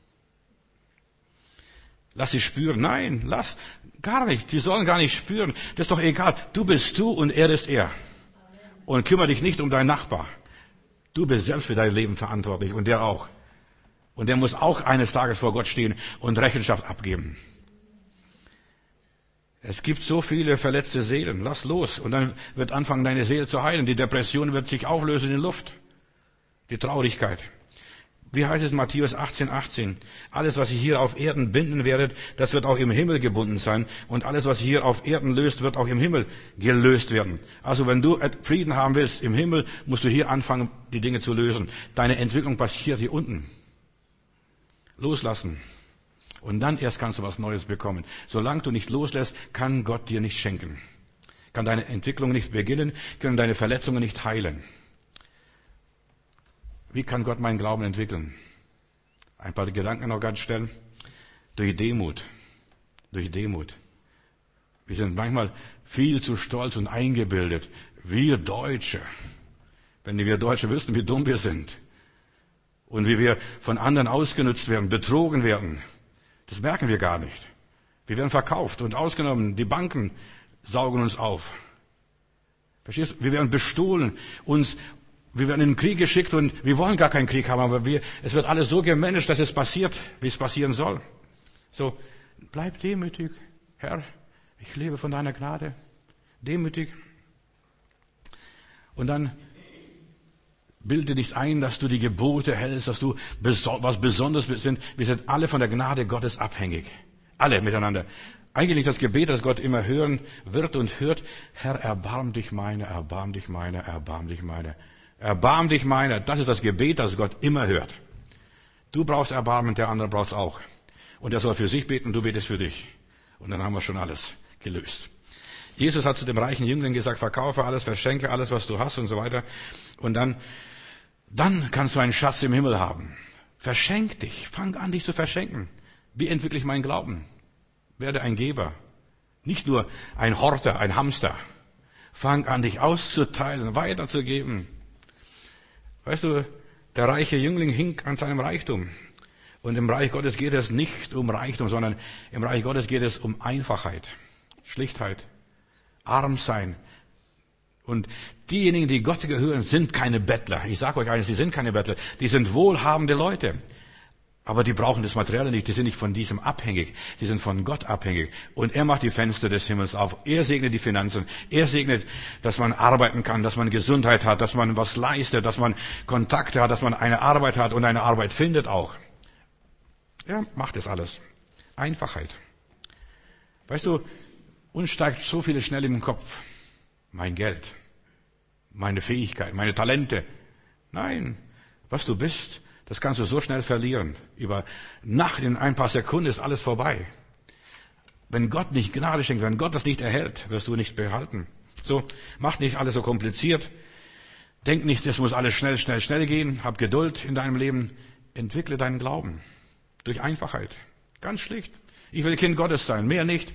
Lass sie spüren. Nein, lass gar nicht. Die sollen gar nicht spüren. Das ist doch egal. Du bist du und er ist er. Und kümmere dich nicht um deinen Nachbar. Du bist selbst für dein Leben verantwortlich und der auch. Und der muss auch eines Tages vor Gott stehen und Rechenschaft abgeben. Es gibt so viele verletzte Seelen. Lass los. Und dann wird anfangen, deine Seele zu heilen. Die Depression wird sich auflösen in Luft. Die Traurigkeit. Wie heißt es in Matthäus achtzehn, achtzehn? Alles, was ihr hier auf Erden binden werdet, das wird auch im Himmel gebunden sein. Und alles, was ihr hier auf Erden löst, wird auch im Himmel gelöst werden. Also wenn du Frieden haben willst im Himmel, musst du hier anfangen, die Dinge zu lösen. Deine Entwicklung passiert hier unten. Loslassen. Und dann erst kannst du was Neues bekommen. Solange du nicht loslässt, kann Gott dir nicht schenken. Kann deine Entwicklung nicht beginnen, können deine Verletzungen nicht heilen. Wie kann Gott meinen Glauben entwickeln? Ein paar Gedanken noch ganz schnell. Durch Demut. Durch Demut. Wir sind manchmal viel zu stolz und eingebildet. Wir Deutsche. Wenn wir Deutsche wüssten, wie dumm wir sind. Und wie wir von anderen ausgenutzt werden, betrogen werden. Das merken wir gar nicht. Wir werden verkauft und ausgenommen. Die Banken saugen uns auf. Verstehst du? Wir werden bestohlen. Uns, wir werden in den Krieg geschickt und wir wollen gar keinen Krieg haben. Aber wir, es wird alles so gemanagt, dass es passiert, wie es passieren soll. So, bleib demütig. Herr, ich lebe von deiner Gnade. Demütig. Und dann bilde dich ein, dass du die Gebote hältst, dass du was Besonderes sind. Wir sind alle von der Gnade Gottes abhängig. Alle miteinander. Eigentlich das Gebet, das Gott immer hören wird und hört. Herr, erbarm dich meiner, erbarm dich meiner, erbarm dich meiner. Erbarm dich meiner. Das ist das Gebet, das Gott immer hört. Du brauchst Erbarmen, der andere braucht es auch. Und er soll für sich beten, du betest für dich. Und dann haben wir schon alles gelöst. Jesus hat zu dem reichen Jüngling gesagt, verkaufe alles, verschenke alles, was du hast und so weiter. Und dann Dann kannst du einen Schatz im Himmel haben. Verschenk dich. Fang an, dich zu verschenken. Wie entwickle ich meinen Glauben? Werde ein Geber. Nicht nur ein Horter, ein Hamster. Fang an, dich auszuteilen, weiterzugeben. Weißt du, der reiche Jüngling hing an seinem Reichtum. Und im Reich Gottes geht es nicht um Reichtum, sondern im Reich Gottes geht es um Einfachheit, Schlichtheit, arm sein. Und diejenigen, die Gott gehören, sind keine Bettler. Ich sage euch eines, die sind keine Bettler. Die sind wohlhabende Leute. Aber die brauchen das Materielle nicht. Die sind nicht von diesem abhängig. Die sind von Gott abhängig. Und er macht die Fenster des Himmels auf. Er segnet die Finanzen. Er segnet, dass man arbeiten kann, dass man Gesundheit hat, dass man was leistet, dass man Kontakte hat, dass man eine Arbeit hat und eine Arbeit findet auch. Er macht das alles. Einfachheit. Weißt du, uns steigt so vieles schnell in den Kopf. Mein Geld, meine Fähigkeit, meine Talente. Nein, was du bist, das kannst du so schnell verlieren. Über Nacht, in ein paar Sekunden ist alles vorbei. Wenn Gott nicht Gnade schenkt, wenn Gott das nicht erhält, wirst du nicht behalten. So, mach nicht alles so kompliziert. Denk nicht, es muss alles schnell, schnell, schnell gehen. Hab Geduld in deinem Leben. Entwickle deinen Glauben. Durch Einfachheit. Ganz schlicht. Ich will Kind Gottes sein, mehr nicht.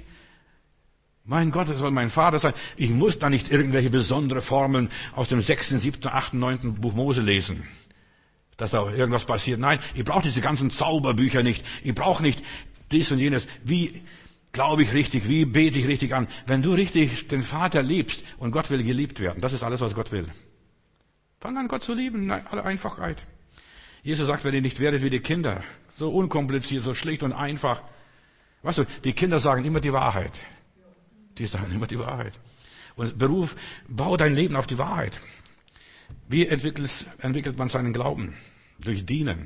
Mein Gott, es soll mein Vater sein. Ich muss da nicht irgendwelche besondere Formeln aus dem sechsten, siebten, achten, neunten Buch Mose lesen. Dass da irgendwas passiert. Nein, ich brauche diese ganzen Zauberbücher nicht. Ich brauche nicht dies und jenes. Wie glaube ich richtig? Wie bete ich richtig an? Wenn du richtig den Vater liebst und Gott will geliebt werden, das ist alles, was Gott will. Fang an, Gott zu lieben. Nein, alle Einfachheit. Jesus sagt, wenn ihr nicht werdet wie die Kinder, so unkompliziert, so schlicht und einfach. Weißt du, die Kinder sagen immer die Wahrheit. Die sagen immer die Wahrheit. Und Beruf, bau dein Leben auf die Wahrheit. Wie entwickelt, entwickelt man seinen Glauben? Durch Dienen.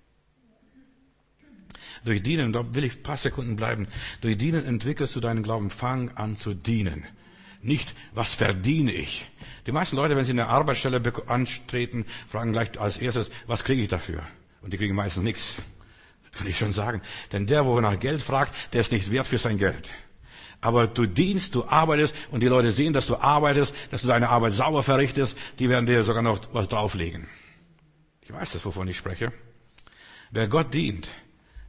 Durch Dienen, da will ich ein paar Sekunden bleiben. Durch Dienen entwickelst du deinen Glauben. Fang an zu dienen. Nicht, was verdiene ich? Die meisten Leute, wenn sie eine Arbeitsstelle antreten, fragen gleich als erstes, was kriege ich dafür? Und die kriegen meistens nichts. Kann ich schon sagen. Denn der, wo nach Geld fragt, der ist nicht wert für sein Geld. Aber du dienst, du arbeitest und die Leute sehen, dass du arbeitest, dass du deine Arbeit sauber verrichtest, die werden dir sogar noch was drauflegen. Ich weiß das, wovon ich spreche. Wer Gott dient,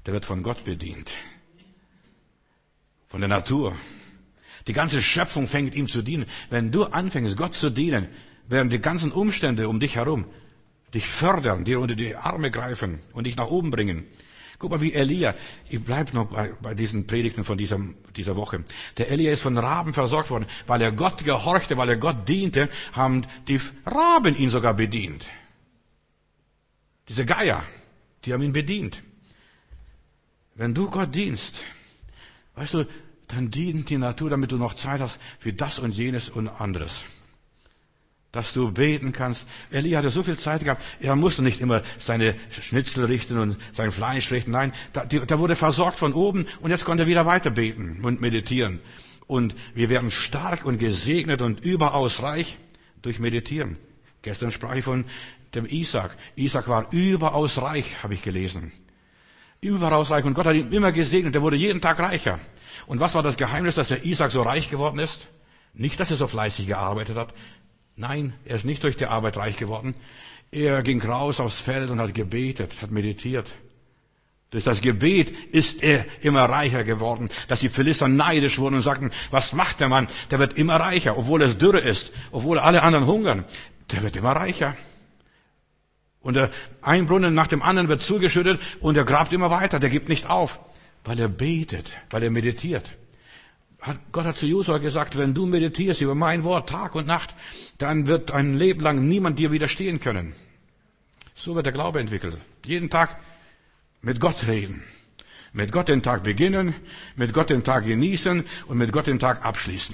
der wird von Gott bedient. Von der Natur. Die ganze Schöpfung fängt ihm zu dienen. Wenn du anfängst, Gott zu dienen, werden die ganzen Umstände um dich herum dich fördern, dir unter die Arme greifen und dich nach oben bringen. Guck mal, wie Elia, ich bleib noch bei, bei diesen Predigten von dieser, dieser Woche. Der Elia ist von Raben versorgt worden. Weil er Gott gehorchte, weil er Gott diente, haben die Raben ihn sogar bedient. Diese Geier, die haben ihn bedient. Wenn du Gott dienst, weißt du, dann dient die Natur, damit du noch Zeit hast für das und jenes und anderes. Dass du beten kannst. Elia hatte so viel Zeit gehabt, er musste nicht immer seine Schnitzel richten und sein Fleisch richten. Nein, da, die, da wurde versorgt von oben und jetzt konnte er wieder weiter beten und meditieren. Und wir werden stark und gesegnet und überaus reich durch Meditieren. Gestern sprach ich von dem Isaac. Isaac war überaus reich, habe ich gelesen. Überaus reich. Und Gott hat ihn immer gesegnet. Er wurde jeden Tag reicher. Und was war das Geheimnis, dass der Isaac so reich geworden ist? Nicht, dass er so fleißig gearbeitet hat. Nein, er ist nicht durch die Arbeit reich geworden. Er ging raus aufs Feld und hat gebetet, hat meditiert. Durch das Gebet ist er immer reicher geworden, dass die Philister neidisch wurden und sagten, was macht der Mann? Der wird immer reicher, obwohl es Dürre ist, obwohl alle anderen hungern. Der wird immer reicher. Und der ein Brunnen nach dem anderen wird zugeschüttet und er grabt immer weiter, der gibt nicht auf, weil er betet, weil er meditiert. Gott hat zu Josua gesagt, wenn du meditierst über mein Wort Tag und Nacht, dann wird ein Leben lang niemand dir widerstehen können. So wird der Glaube entwickelt. Jeden Tag mit Gott reden. Mit Gott den Tag beginnen, mit Gott den Tag genießen und mit Gott den Tag abschließen.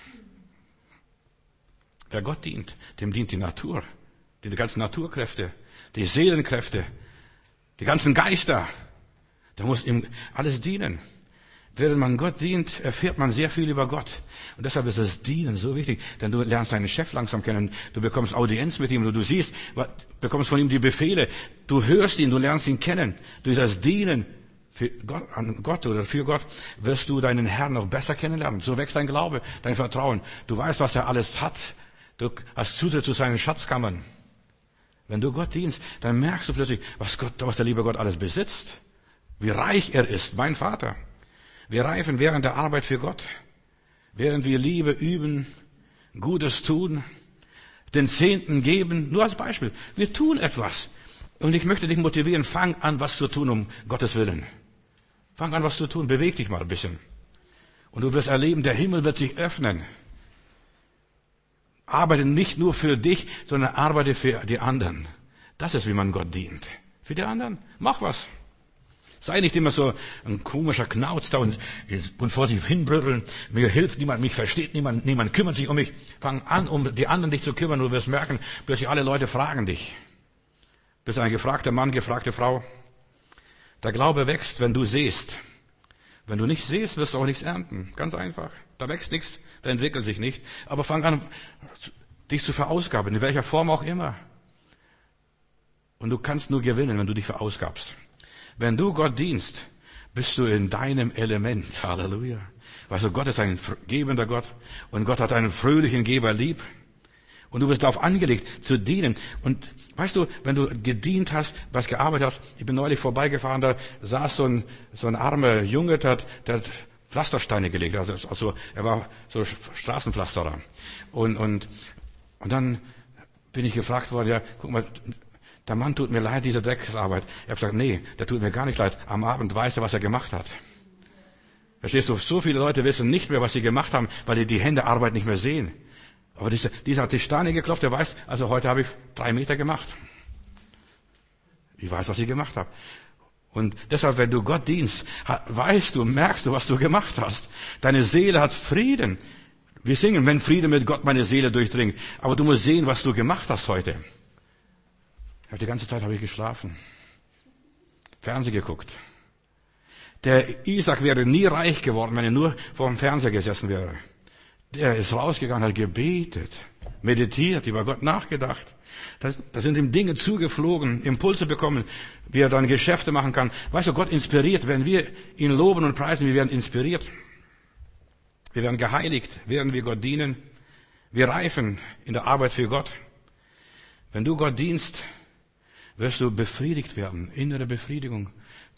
Wer Gott dient, dem dient die Natur, die ganzen Naturkräfte, die Seelenkräfte, die ganzen Geister. Da muss ihm alles dienen. Während man Gott dient, erfährt man sehr viel über Gott. Und deshalb ist das Dienen so wichtig, denn du lernst deinen Chef langsam kennen, du bekommst Audienz mit ihm, du, du siehst, bekommst von ihm die Befehle, du hörst ihn, du lernst ihn kennen. Durch das Dienen für Gott, an Gott oder für Gott wirst du deinen Herrn noch besser kennenlernen. So wächst dein Glaube, dein Vertrauen. Du weißt, was er alles hat. Du hast Zutritt zu seinen Schatzkammern. Wenn du Gott dienst, dann merkst du plötzlich, was Gott, was der liebe Gott alles besitzt. Wie reich er ist, mein Vater. Wir reifen während der Arbeit für Gott, während wir Liebe üben, Gutes tun, den Zehnten geben. Nur als Beispiel. Wir tun etwas. Und ich möchte dich motivieren, fang an, was zu tun, um Gottes Willen. Fang an, was zu tun. Beweg dich mal ein bisschen. Und du wirst erleben, der Himmel wird sich öffnen. Arbeite nicht nur für dich, sondern arbeite für die anderen. Das ist, wie man Gott dient. Für die anderen. Mach was. Sei nicht immer so ein komischer Knauz da und, und vor sich hinbrüllen. Mir hilft niemand, mich versteht niemand, niemand kümmert sich um mich. Fang an, um die anderen dich zu kümmern. Du wirst merken, plötzlich alle Leute fragen dich. Bist ein gefragter Mann, gefragte Frau. Der Glaube wächst, wenn du siehst. Wenn du nicht siehst, wirst du auch nichts ernten. Ganz einfach. Da wächst nichts, da entwickelt sich nicht. Aber fang an, dich zu verausgaben, in welcher Form auch immer. Und du kannst nur gewinnen, wenn du dich verausgabst. Wenn du Gott dienst, bist du in deinem Element. Halleluja. Weißt du, Gott ist ein gebender Gott und Gott hat einen fröhlichen Geber lieb. Und du bist darauf angelegt, zu dienen. Und weißt du, wenn du gedient hast, was gearbeitet hast, ich bin neulich vorbeigefahren, da saß so ein, so ein armer Junge, der, der hat Pflastersteine gelegt. Also, also er war so Straßenpflasterer. Und, und, und dann bin ich gefragt worden, ja, guck mal, der Mann tut mir leid, diese Drecksarbeit. Ich habe gesagt, nee, der tut mir gar nicht leid. Am Abend weiß er, was er gemacht hat. Verstehst du, so viele Leute wissen nicht mehr, was sie gemacht haben, weil die die Händearbeit nicht mehr sehen. Aber dieser, dieser hat die Steine geklopft, der weiß, also heute habe ich drei Meter gemacht. Ich weiß, was ich gemacht habe. Und deshalb, wenn du Gott dienst, weißt du, merkst du, was du gemacht hast. Deine Seele hat Frieden. Wir singen, wenn Friede mit Gott meine Seele durchdringt. Aber du musst sehen, was du gemacht hast heute. Die ganze Zeit habe ich geschlafen. Fernsehen geguckt. Der Isaac wäre nie reich geworden, wenn er nur vor dem Fernseher gesessen wäre. Der ist rausgegangen, hat gebetet, meditiert, über Gott nachgedacht. Da sind ihm Dinge zugeflogen, Impulse bekommen, wie er dann Geschäfte machen kann. Weißt du, Gott inspiriert. Wenn wir ihn loben und preisen, wir werden inspiriert. Wir werden geheiligt, während wir Gott dienen. Wir reifen in der Arbeit für Gott. Wenn du Gott dienst, wirst du befriedigt werden, innere Befriedigung.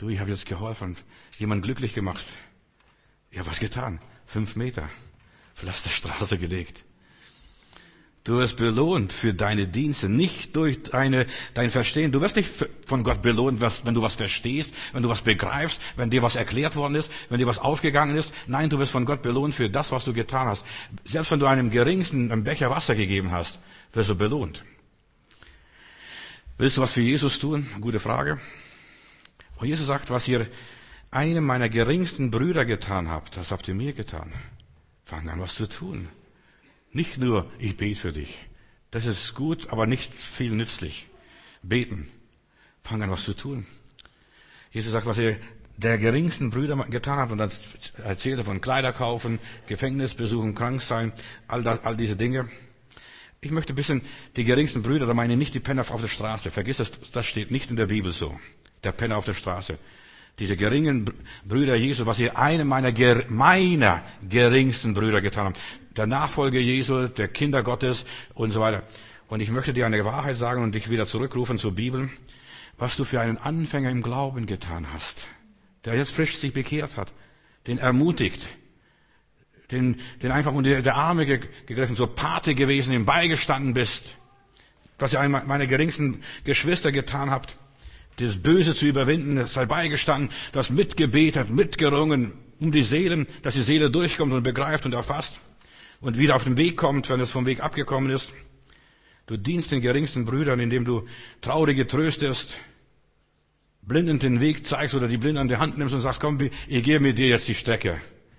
Du, ich habe jetzt geholfen, jemand glücklich gemacht. Ich habe was getan. Fünf Meter. Pflasterstraße gelegt. Du wirst belohnt für deine Dienste, nicht durch deine, dein Verstehen. Du wirst nicht von Gott belohnt, wenn du was verstehst, wenn du was begreifst, wenn dir was erklärt worden ist, wenn dir was aufgegangen ist. Nein, du wirst von Gott belohnt für das, was du getan hast. Selbst wenn du einem Geringsten einen Becher Wasser gegeben hast, wirst du belohnt. Willst du was für Jesus tun? Gute Frage. Und Jesus sagt, was ihr einem meiner geringsten Brüder getan habt, das habt ihr mir getan. Fang an, was zu tun. Nicht nur, ich bete für dich. Das ist gut, aber nicht viel nützlich. Beten. Fang an, was zu tun. Jesus sagt, was ihr der geringsten Brüder getan habt, und dann erzählt er von Kleider kaufen, Gefängnis besuchen, krank sein, all, das, all diese Dinge. Ich möchte ein bisschen die geringsten Brüder, da meine ich nicht die Penner auf der Straße. Vergiss das, das steht nicht in der Bibel so. Der Penner auf der Straße. Diese geringen Brüder Jesu, was ihr einem meiner, meiner geringsten Brüder getan habt. Der Nachfolger Jesu, der Kinder Gottes und so weiter. Und ich möchte dir eine Wahrheit sagen und dich wieder zurückrufen zur Bibel, was du für einen Anfänger im Glauben getan hast, der jetzt frisch sich bekehrt hat, den ermutigt, den, den einfach unter der Arme gegriffen, so Pate gewesen, ihm beigestanden bist, was ihr einem meiner geringsten Geschwister getan habt, das Böse zu überwinden, sei beigestanden, das mitgebetet, mitgerungen um die Seelen, dass die Seele durchkommt und begreift und erfasst und wieder auf den Weg kommt, wenn es vom Weg abgekommen ist. Du dienst den geringsten Brüdern, indem du Traurige tröstest, Blinden den Weg zeigst oder die Blinden an die Hand nimmst und sagst, komm, ich gehe mit dir jetzt die Strecke.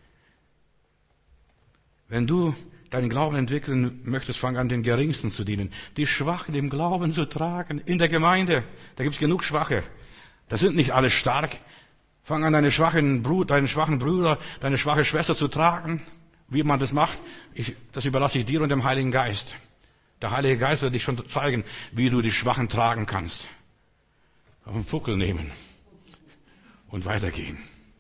Wenn du deinen Glauben entwickeln möchtest, fang an, den Geringsten zu dienen, die Schwachen im Glauben zu tragen, in der Gemeinde. Da gibt's genug Schwache. Da sind nicht alle stark. Fang an, deine schwachen Bruder, deinen schwachen Bruder, deine schwache Schwester zu tragen. Wie man das macht, ich, das überlasse ich dir und dem Heiligen Geist. Der Heilige Geist wird dich schon zeigen, wie du die Schwachen tragen kannst. Auf den Fuckel nehmen und weitergehen.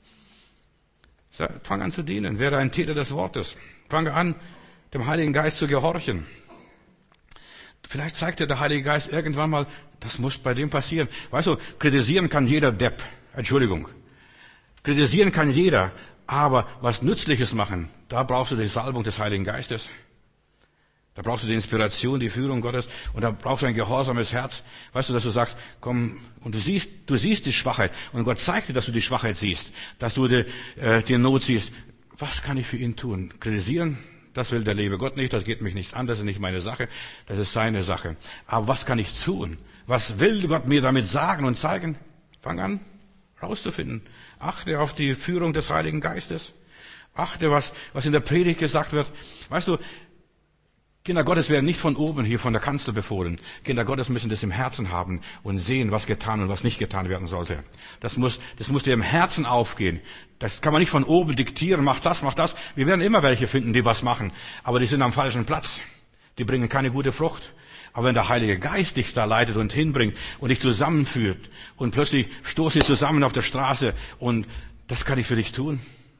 Fang an zu dienen. Werde ein Täter des Wortes. Fange an, dem Heiligen Geist zu gehorchen. Vielleicht zeigt dir der Heilige Geist irgendwann mal, das muss bei dem passieren. Weißt du, kritisieren kann jeder Depp. Entschuldigung. Kritisieren kann jeder. Aber was Nützliches machen, da brauchst du die Salbung des Heiligen Geistes. Da brauchst du die Inspiration, die Führung Gottes. Und da brauchst du ein gehorsames Herz. Weißt du, dass du sagst, komm, und du siehst, du siehst die Schwachheit. Und Gott zeigt dir, dass du die Schwachheit siehst. Dass du die, äh, die Not siehst. Was kann ich für ihn tun? Kritisieren? Das will der liebe Gott nicht, das geht mich nichts an, das ist nicht meine Sache, das ist seine Sache. Aber was kann ich tun? Was will Gott mir damit sagen und zeigen? Fang an, rauszufinden. Achte auf die Führung des Heiligen Geistes. Achte, was, was in der Predigt gesagt wird. Weißt du, Kinder Gottes werden nicht von oben hier von der Kanzel befohlen. Kinder Gottes müssen das im Herzen haben und sehen, was getan und was nicht getan werden sollte. Das muss, das muss dir im Herzen aufgehen. Das kann man nicht von oben diktieren, mach das, mach das. Wir werden immer welche finden, die was machen. Aber die sind am falschen Platz. Die bringen keine gute Frucht. Aber wenn der Heilige Geist dich da leitet und hinbringt und dich zusammenführt und plötzlich stoßt ihr zusammen auf der Straße und das kann ich für dich tun.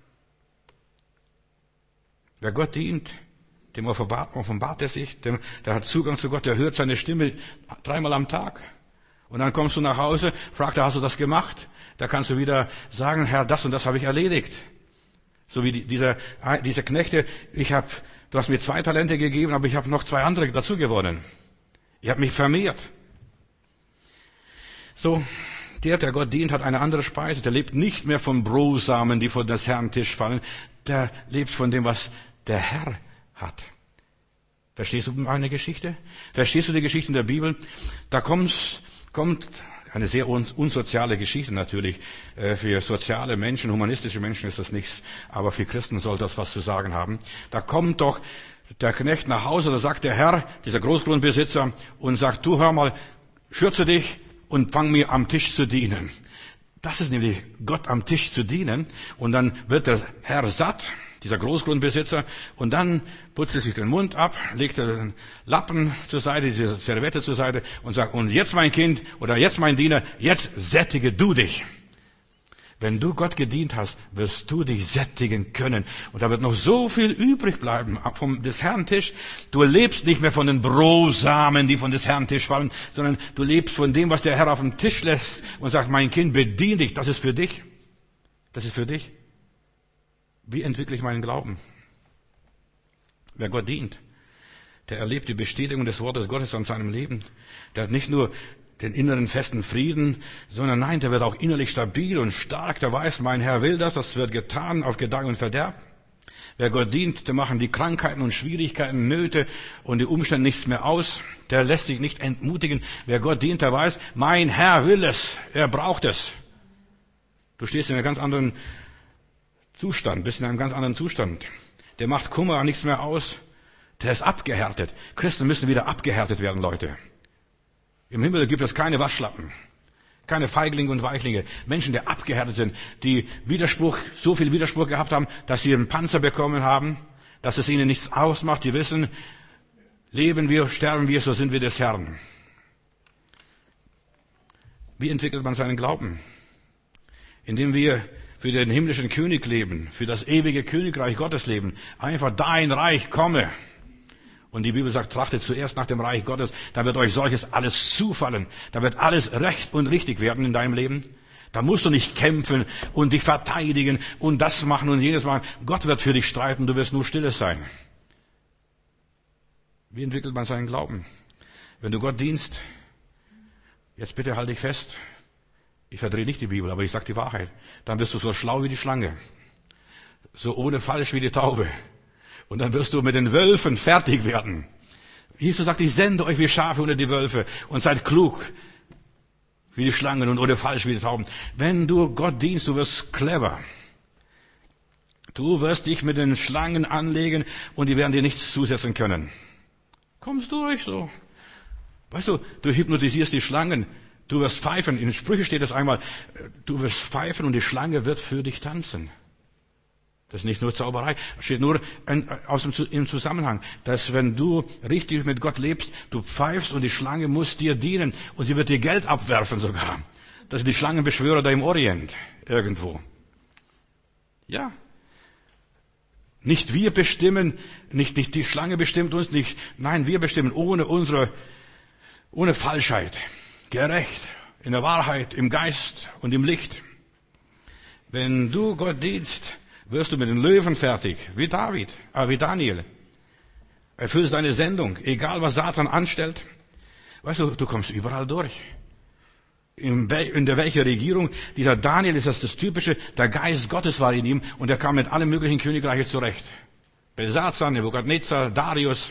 Wer Gott dient, dem offenbart, offenbart er sich, dem, der hat Zugang zu Gott, der hört seine Stimme dreimal am Tag. Und dann kommst du nach Hause, fragt er, hast du das gemacht? Da kannst du wieder sagen, Herr, das und das habe ich erledigt. So wie die, dieser, diese Knechte, ich habe, du hast mir zwei Talente gegeben, aber ich habe noch zwei andere dazu gewonnen. Ich habe mich vermehrt. So, der, der Gott dient, hat eine andere Speise. Der lebt nicht mehr von Brosamen, die von des Herrn Tisch fallen. Der lebt von dem, was der Herr hat. Verstehst du meine Geschichte? Verstehst du die Geschichte in der Bibel? Da kommt, kommt eine sehr unsoziale Geschichte natürlich. Für soziale Menschen, humanistische Menschen ist das nichts, aber für Christen soll das was zu sagen haben. Da kommt doch der Knecht nach Hause, da sagt der Herr, dieser Großgrundbesitzer, und sagt, du hör mal, schürze dich und fang mir am Tisch zu dienen. Das ist nämlich Gott am Tisch zu dienen. Und dann wird der Herr satt, dieser Großgrundbesitzer, und dann putzt er sich den Mund ab, legt er den Lappen zur Seite, diese Serviette zur Seite und sagt, und jetzt mein Kind oder jetzt mein Diener, jetzt sättige du dich. Wenn du Gott gedient hast, wirst du dich sättigen können. Und da wird noch so viel übrig bleiben vom des Herrn Tisch. Du lebst nicht mehr von den Brosamen, die von des Herrn Tisch fallen, sondern du lebst von dem, was der Herr auf dem Tisch lässt und sagt, mein Kind, bedien dich. Das ist für dich. Das ist für dich. Wie entwickle ich meinen Glauben? Wer Gott dient, der erlebt die Bestätigung des Wortes Gottes an seinem Leben. Der hat nicht nur den inneren festen Frieden, sondern nein, der wird auch innerlich stabil und stark. Der weiß, mein Herr will das, das wird getan auf Gedeih und Verderb. Wer Gott dient, der machen die Krankheiten und Schwierigkeiten, Nöte und die Umstände nichts mehr aus. Der lässt sich nicht entmutigen. Wer Gott dient, der weiß, mein Herr will es, er braucht es. Du stehst in einem ganz anderen Zustand, bist in einem ganz anderen Zustand. Der macht Kummer nichts mehr aus. Der ist abgehärtet. Christen müssen wieder abgehärtet werden, Leute. Im Himmel gibt es keine Waschlappen, keine Feiglinge und Weichlinge. Menschen, die abgehärtet sind, die Widerspruch, so viel Widerspruch gehabt haben, dass sie einen Panzer bekommen haben, dass es ihnen nichts ausmacht. Die wissen, leben wir, sterben wir, so sind wir des Herrn. Wie entwickelt man seinen Glauben? Indem wir für den himmlischen König leben, für das ewige Königreich Gottes leben. Einfach dein Reich komme. Und die Bibel sagt, trachtet zuerst nach dem Reich Gottes, dann wird euch solches alles zufallen. Da wird alles recht und richtig werden in deinem Leben. Da musst du nicht kämpfen und dich verteidigen und das machen und jenes machen. Gott wird für dich streiten, du wirst nur Stilles sein. Wie entwickelt man seinen Glauben? Wenn du Gott dienst, jetzt bitte halte dich fest, ich verdrehe nicht die Bibel, aber ich sage die Wahrheit, dann bist du so schlau wie die Schlange, so ohne falsch wie die Taube. Und dann wirst du mit den Wölfen fertig werden. Jesus sagt, ich sende euch wie Schafe unter die Wölfe und seid klug wie die Schlangen und ohne falsch wie die Tauben. Wenn du Gott dienst, du wirst clever. Du wirst dich mit den Schlangen anlegen und die werden dir nichts zusetzen können. Kommst durch so. Weißt du, du hypnotisierst die Schlangen. Du wirst pfeifen. In den Sprüchen steht es einmal, du wirst pfeifen und die Schlange wird für dich tanzen. Das ist nicht nur Zauberei, das steht nur aus dem, im Zusammenhang, dass wenn du richtig mit Gott lebst, du pfeifst und die Schlange muss dir dienen und sie wird dir Geld abwerfen sogar. Das sind die Schlangenbeschwörer da im Orient irgendwo. Ja. Nicht wir bestimmen, nicht, nicht die Schlange bestimmt uns, nicht, nein, wir bestimmen ohne unsere, ohne Falschheit, gerecht, in der Wahrheit, im Geist und im Licht. Wenn du Gott dienst, wirst du mit den Löwen fertig, wie David, äh, wie Daniel. Erfüllst deine Sendung, egal was Satan anstellt. Weißt du, du kommst überall durch. In, in der welcher Regierung, dieser Daniel ist das das Typische, der Geist Gottes war in ihm und er kam mit allen möglichen Königreichen zurecht. Belsazar, Nebukadnezar, Darius.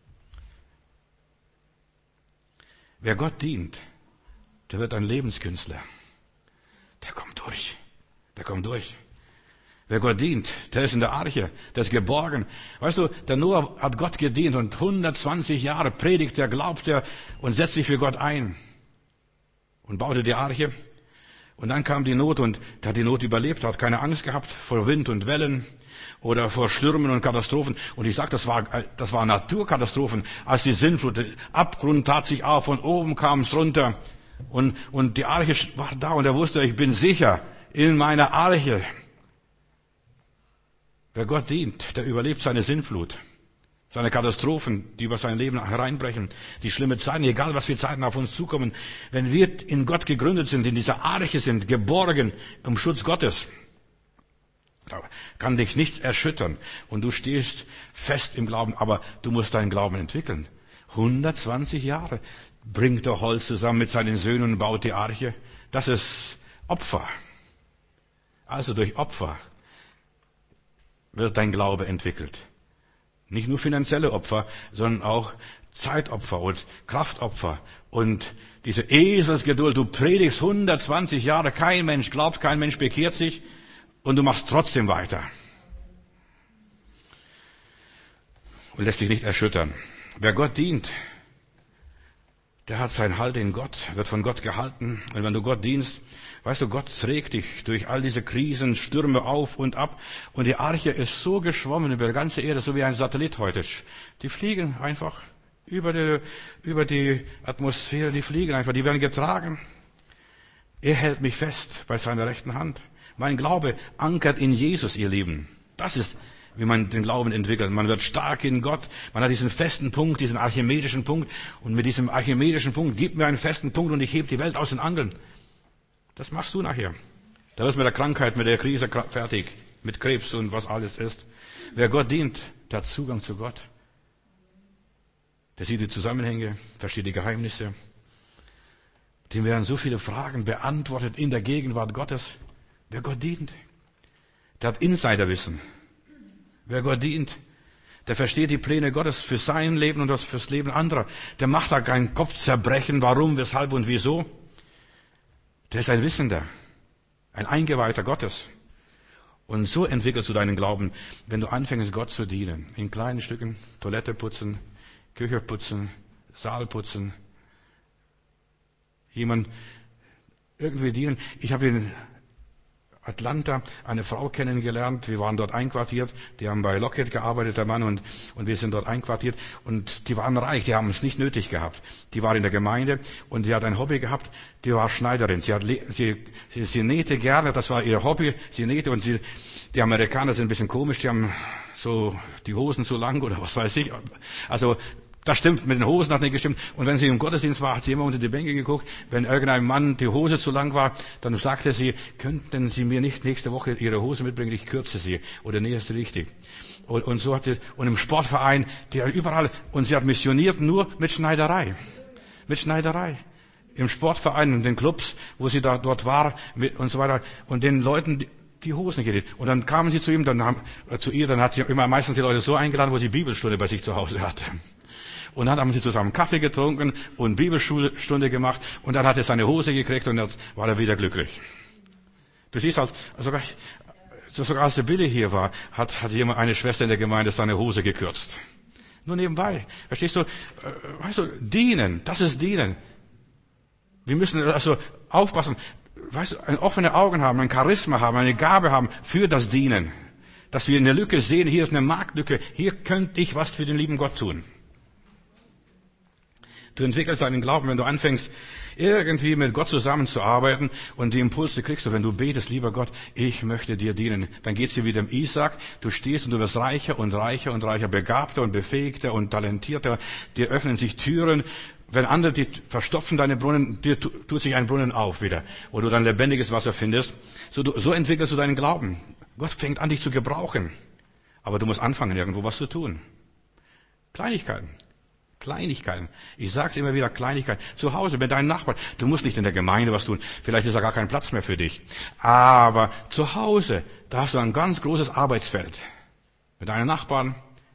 Wer Gott dient, der wird ein Lebenskünstler. Der kommt durch. Der kommt durch. Wer Gott dient, der ist in der Arche, der ist geborgen. Weißt du, der Noah hat Gott gedient und hundertzwanzig Jahre predigt er, glaubt er und setzt sich für Gott ein. Und baute die Arche. Und dann kam die Not und er hat die Not überlebt, hat keine Angst gehabt vor Wind und Wellen oder vor Stürmen und Katastrophen. Und ich sage, das war, das war Naturkatastrophen, als die Sintflut, der Abgrund tat sich auf, von oben kam es runter. Und, und die Arche war da und er wusste, ich bin sicher in meiner Arche. Wer Gott dient, der überlebt seine Sintflut, seine Katastrophen, die über sein Leben hereinbrechen, die schlimme Zeiten, egal was für Zeiten auf uns zukommen. Wenn wir in Gott gegründet sind, in dieser Arche sind, geborgen im Schutz Gottes, da kann dich nichts erschüttern und du stehst fest im Glauben, aber du musst deinen Glauben entwickeln. hundertzwanzig Jahre bringt der Holz zusammen mit seinen Söhnen und baut die Arche. Das ist Opfer. Also durch Opfer wird dein Glaube entwickelt. Nicht nur finanzielle Opfer, sondern auch Zeitopfer und Kraftopfer und diese Eselsgeduld. Du predigst hundertzwanzig Jahre, kein Mensch glaubt, kein Mensch bekehrt sich und du machst trotzdem weiter. Und lässt dich nicht erschüttern. Wer Gott dient, der hat seinen Halt in Gott, wird von Gott gehalten. Und wenn du Gott dienst, weißt du, Gott trägt dich durch all diese Krisen, Stürme auf und ab. Und die Arche ist so geschwommen über die ganze Erde, so wie ein Satellit heute. Die fliegen einfach über die, über die Atmosphäre, die fliegen einfach, die werden getragen. Er hält mich fest bei seiner rechten Hand. Mein Glaube ankert in Jesus, ihr Lieben. Das ist, wie man den Glauben entwickelt. Man wird stark in Gott. Man hat diesen festen Punkt, diesen archimedischen Punkt. Und mit diesem archimedischen Punkt, gib mir einen festen Punkt und ich heb die Welt aus den Angeln. Das machst du nachher. Da wirst du mit der Krankheit, mit der Krise fertig. Mit Krebs und was alles ist. Wer Gott dient, der hat Zugang zu Gott. Der sieht die Zusammenhänge, versteht die Geheimnisse. Dem werden so viele Fragen beantwortet in der Gegenwart Gottes. Wer Gott dient, der hat Insiderwissen. Wer Gott dient, der versteht die Pläne Gottes für sein Leben und das fürs Leben anderer. Der macht da keinen Kopfzerbrechen, warum, weshalb und wieso. Der ist ein Wissender, ein Eingeweihter Gottes. Und so entwickelst du deinen Glauben, wenn du anfängst, Gott zu dienen. In kleinen Stücken, Toilette putzen, Küche putzen, Saal putzen. Jemand irgendwie dienen. Ich habe in Atlanta eine Frau kennengelernt. Wir waren dort einquartiert. Die haben bei Lockheed gearbeitet, der Mann, und, und wir sind dort einquartiert. Und die waren reich. Die haben es nicht nötig gehabt. Die war in der Gemeinde und sie hat ein Hobby gehabt. Die war Schneiderin. Sie hat, sie, sie, sie nähte gerne. Das war ihr Hobby. Sie nähte und sie, die Amerikaner sind ein bisschen komisch. Die haben so die Hosen zu lang oder was weiß ich. Also, das stimmt, mit den Hosen hat nicht gestimmt. Und wenn sie im Gottesdienst war, hat sie immer unter die Bänke geguckt. Wenn irgendein Mann die Hose zu lang war, dann sagte sie, könnten Sie mir nicht nächste Woche Ihre Hose mitbringen, ich kürze sie. Oder nee, ist richtig. Und, und so hat sie, und im Sportverein, die überall, und sie hat missioniert nur mit Schneiderei. Mit Schneiderei. Im Sportverein, in den Clubs, wo sie da, dort war, mit, und so weiter. Und den Leuten, die, die Hosen genäht. Und dann kamen sie zu ihm, dann haben, äh, zu ihr, dann hat sie immer meistens die Leute so eingeladen, wo sie Bibelstunde bei sich zu Hause hatte. Und dann haben sie zusammen Kaffee getrunken und Bibelstunde gemacht. Und dann hat er seine Hose gekriegt und jetzt war er wieder glücklich. Du siehst, als, sogar, sogar als der Billy hier war, hat, hat jemand, eine Schwester in der Gemeinde seine Hose gekürzt. Nur nebenbei. Verstehst du? Äh, weißt du, dienen, das ist dienen. Wir müssen also aufpassen. Weißt du, ein offene Augen haben, ein Charisma haben, eine Gabe haben für das Dienen. Dass wir eine Lücke sehen, hier ist eine Marktlücke, hier könnte ich was für den lieben Gott tun. Du entwickelst deinen Glauben, wenn du anfängst, irgendwie mit Gott zusammenzuarbeiten und die Impulse kriegst du, wenn du betest, lieber Gott, ich möchte dir dienen. Dann geht's dir wie dem Isaac, du stehst und du wirst reicher und reicher und reicher, begabter und befähigter und talentierter. Dir öffnen sich Türen. Wenn andere die verstopfen deine Brunnen, dir tut sich ein Brunnen auf wieder, wo du dann lebendiges Wasser findest. So, du, so entwickelst du deinen Glauben. Gott fängt an, dich zu gebrauchen. Aber du musst anfangen, irgendwo was zu tun. Kleinigkeiten. Kleinigkeiten. Ich sag's immer wieder, Kleinigkeiten. Zu Hause, mit deinen Nachbarn. Du musst nicht in der Gemeinde was tun. Vielleicht ist da gar kein Platz mehr für dich. Aber zu Hause, da hast du ein ganz großes Arbeitsfeld. Mit deinen Nachbarn.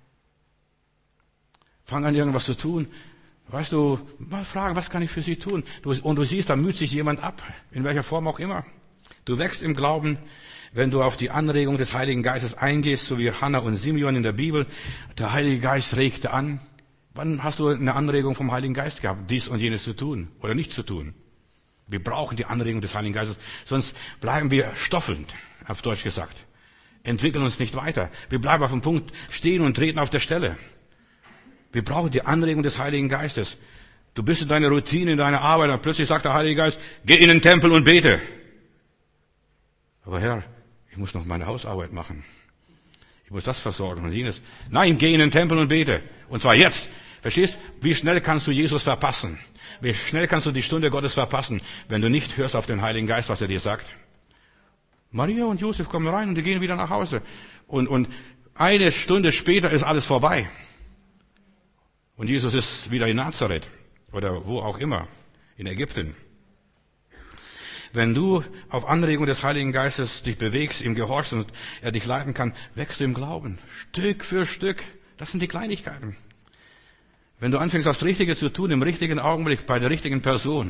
Fang an, irgendwas zu tun. Weißt du, mal fragen, was kann ich für sie tun? Und du siehst, da müht sich jemand ab. In welcher Form auch immer. Du wächst im Glauben, wenn du auf die Anregung des Heiligen Geistes eingehst, so wie Hannah und Simeon in der Bibel. Der Heilige Geist regte an. Wann hast du eine Anregung vom Heiligen Geist gehabt, dies und jenes zu tun oder nicht zu tun? Wir brauchen die Anregung des Heiligen Geistes, sonst bleiben wir stoffelnd, auf Deutsch gesagt. Entwickeln uns nicht weiter. Wir bleiben auf dem Punkt stehen und treten auf der Stelle. Wir brauchen die Anregung des Heiligen Geistes. Du bist in deiner Routine, in deiner Arbeit, und plötzlich sagt der Heilige Geist, geh in den Tempel und bete. Aber Herr, ich muss noch meine Hausarbeit machen. Ich muss das versorgen und jenes. Nein, geh in den Tempel und bete. Und zwar jetzt. Verstehst? Wie schnell kannst du Jesus verpassen? Wie schnell kannst du die Stunde Gottes verpassen, wenn du nicht hörst auf den Heiligen Geist, was er dir sagt? Maria und Josef kommen rein und die gehen wieder nach Hause. Und, und eine Stunde später ist alles vorbei. Und Jesus ist wieder in Nazareth. Oder wo auch immer. In Ägypten. Wenn du auf Anregung des Heiligen Geistes dich bewegst, ihm gehorchst und er dich leiten kann, wächst du im Glauben. Stück für Stück. Das sind die Kleinigkeiten. Wenn du anfängst, das Richtige zu tun, im richtigen Augenblick, bei der richtigen Person.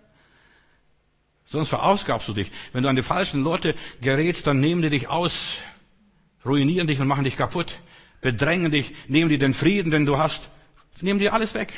Sonst verausgabst du dich. Wenn du an die falschen Leute gerätst, dann nehmen die dich aus, ruinieren dich und machen dich kaputt, bedrängen dich, nehmen dir den Frieden, den du hast, nehmen dir alles weg.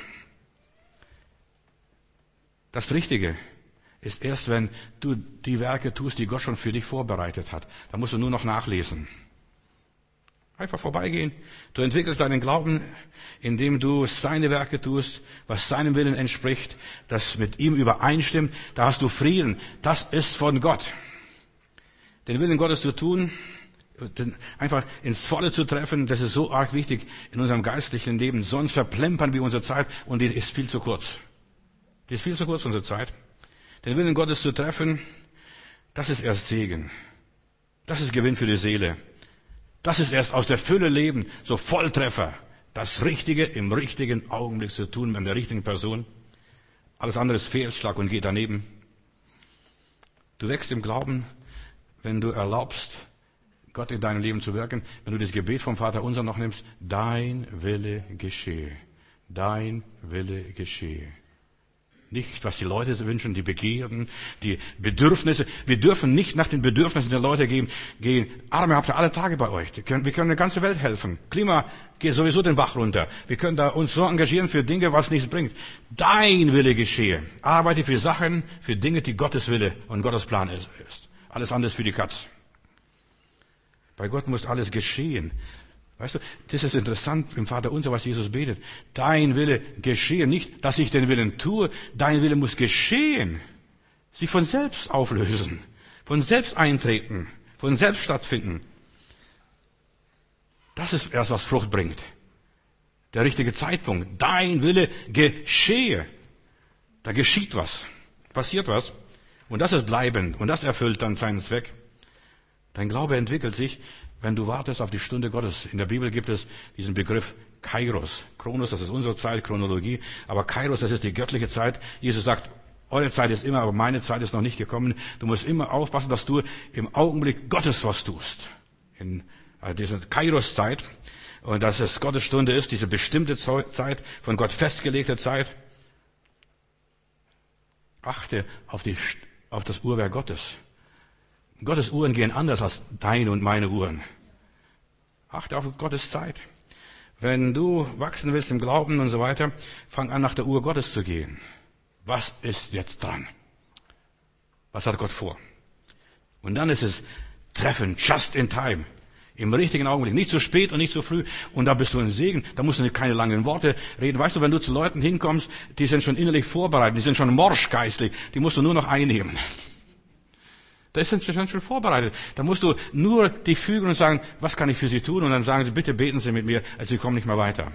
Das Richtige ist erst, wenn du die Werke tust, die Gott schon für dich vorbereitet hat. Da musst du nur noch nachlesen. Einfach vorbeigehen. Du entwickelst deinen Glauben, indem du seine Werke tust, was seinem Willen entspricht, das mit ihm übereinstimmt. Da hast du Frieden. Das ist von Gott. den Willen Gottes zu tun, einfach ins Volle zu treffen, das ist so arg wichtig in unserem geistlichen Leben. Sonst verplempern wir unsere Zeit und die ist viel zu kurz. Die ist viel zu kurz, unsere Zeit. Den Willen Gottes zu treffen, das ist erst Segen. Das ist Gewinn für die Seele. Das ist erst aus der Fülle leben, so Volltreffer. Das Richtige im richtigen Augenblick zu tun mit der richtigen Person. Alles andere ist Fehlschlag und geht daneben. Du wächst im Glauben, wenn du erlaubst, Gott in deinem Leben zu wirken, wenn du das Gebet vom Vater unser noch nimmst, dein Wille geschehe. Dein Wille geschehe. Nicht, was die Leute wünschen, die Begierden, die Bedürfnisse. Wir dürfen nicht nach den Bedürfnissen der Leute gehen. gehen. Arme habt ihr alle Tage bei euch. Wir können, wir können der ganzen Welt helfen. Klima geht sowieso den Bach runter. Wir können da uns so engagieren für Dinge, was nichts bringt. Dein Wille geschehe. Arbeite für Sachen, für Dinge, die Gottes Wille und Gottes Plan ist. Alles andere ist für die Katz. Bei Gott muss alles geschehen. Weißt du, das ist interessant im Vater unser, was Jesus betet. Dein Wille geschehe. Nicht, dass ich den Willen tue. Dein Wille muss geschehen. Sich von selbst auflösen. Von selbst eintreten. Von selbst stattfinden. Das ist erst, was Frucht bringt. Der richtige Zeitpunkt. Dein Wille geschehe. Da geschieht was. Passiert was. Und das ist bleibend. Und das erfüllt dann seinen Zweck. Dein Glaube entwickelt sich, wenn du wartest auf die Stunde Gottes. In der Bibel gibt es diesen Begriff Kairos. Chronos, das ist unsere Zeit, Chronologie. Aber Kairos, das ist die göttliche Zeit. Jesus sagt, eure Zeit ist immer, aber meine Zeit ist noch nicht gekommen. Du musst immer aufpassen, dass du im Augenblick Gottes was tust. In also dieser Kairos-Zeit. Und dass es Gottes Stunde ist, diese bestimmte Zeit, von Gott festgelegte Zeit. Achte auf, die, auf das Uhrwerk Gottes. Gottes Uhren gehen anders als deine und meine Uhren. Achte auf Gottes Zeit. Wenn du wachsen willst im Glauben und so weiter, fang an, nach der Uhr Gottes zu gehen. Was ist jetzt dran? Was hat Gott vor? Und dann ist es Treffen, just in time. Im richtigen Augenblick. Nicht zu spät und nicht zu früh. Und da bist du ein Segen. Da musst du keine langen Worte reden. Weißt du, wenn du zu Leuten hinkommst, die sind schon innerlich vorbereitet, die sind schon morsch geistlich, die musst du nur noch einnehmen. Da sind sie schon vorbereitet. Da musst du nur dich fügen und sagen, was kann ich für sie tun? Und dann sagen sie, bitte beten Sie mit mir, also sie kommen nicht mehr weiter.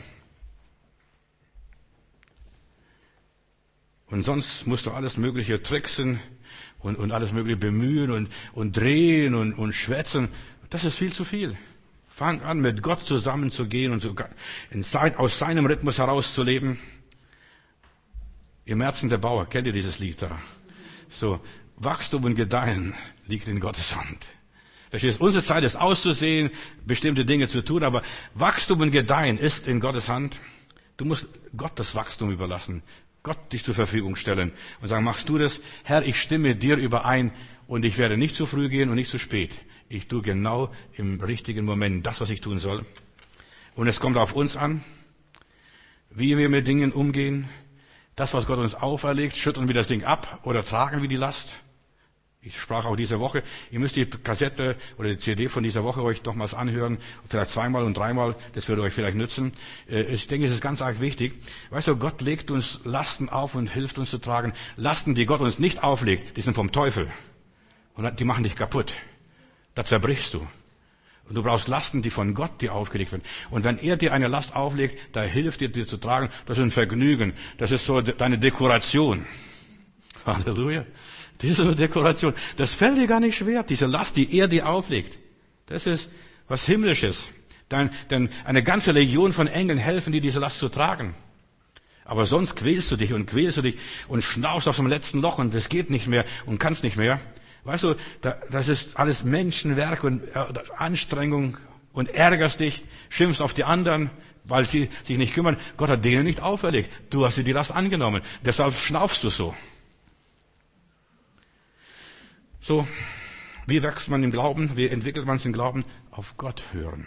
Und sonst musst du alles Mögliche tricksen und, und alles Mögliche bemühen und, und drehen und, und schwätzen. Das ist viel zu viel. Fang an, mit Gott zusammenzugehen und so in sein, aus seinem Rhythmus herauszuleben. Im Herzen der Bauer, kennt ihr dieses Lied da? So. Wachstum und Gedeihen liegt in Gottes Hand. Verstehst du? Unsere Zeit ist auszusehen, bestimmte Dinge zu tun, aber Wachstum und Gedeihen ist in Gottes Hand. Du musst Gott das Wachstum überlassen, Gott dich zur Verfügung stellen und sagen, machst du das? Herr, ich stimme dir überein und ich werde nicht zu früh gehen und nicht zu spät. Ich tue genau im richtigen Moment das, was ich tun soll. Und es kommt auf uns an, wie wir mit Dingen umgehen. Das, was Gott uns auferlegt, schütteln wir das Ding ab oder tragen wir die Last? Ich sprach auch diese Woche, ihr müsst die Kassette oder die C D von dieser Woche euch nochmals anhören, vielleicht zweimal und dreimal, das würde euch vielleicht nützen. Ich denke, es ist ganz arg wichtig. Weißt du, Gott legt uns Lasten auf und hilft uns zu tragen. Lasten, die Gott uns nicht auflegt, die sind vom Teufel. Und die machen dich kaputt. Da zerbrichst du. Und du brauchst Lasten, die von Gott dir aufgelegt werden. Und wenn er dir eine Last auflegt, da hilft dir, dir zu tragen, das ist ein Vergnügen. Das ist so deine Dekoration. Halleluja. Das ist eine Dekoration. Das fällt dir gar nicht schwer, diese Last, die er dir auflegt. Das ist was Himmlisches. Denn, denn eine ganze Legion von Engeln helfen dir, diese Last zu tragen. Aber sonst quälst du dich und quälst du dich und schnaufst auf dem letzten Loch und das geht nicht mehr und kannst nicht mehr. Weißt du, das ist alles Menschenwerk und Anstrengung und ärgerst dich, schimpfst auf die anderen, weil sie sich nicht kümmern. Gott hat denen nicht auferlegt. Du hast dir die Last angenommen. Deshalb schnaufst du so. So, wie wächst man im Glauben? Wie entwickelt man den Glauben? Auf Gott hören.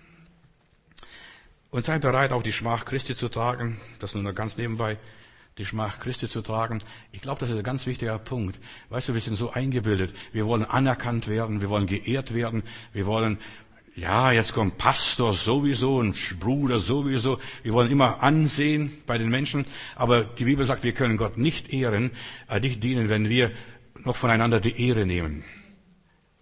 Und sei bereit, auch die Schmach Christi zu tragen. Das nur noch ganz nebenbei. Die Schmach Christi zu tragen. Ich glaube, das ist ein ganz wichtiger Punkt. Weißt du, wir sind so eingebildet. Wir wollen anerkannt werden. Wir wollen geehrt werden. Wir wollen, ja, jetzt kommt Pastor sowieso und Bruder sowieso. Wir wollen immer Ansehen bei den Menschen. Aber die Bibel sagt, wir können Gott nicht ehren, äh, nicht dienen, wenn wir noch voneinander die Ehre nehmen.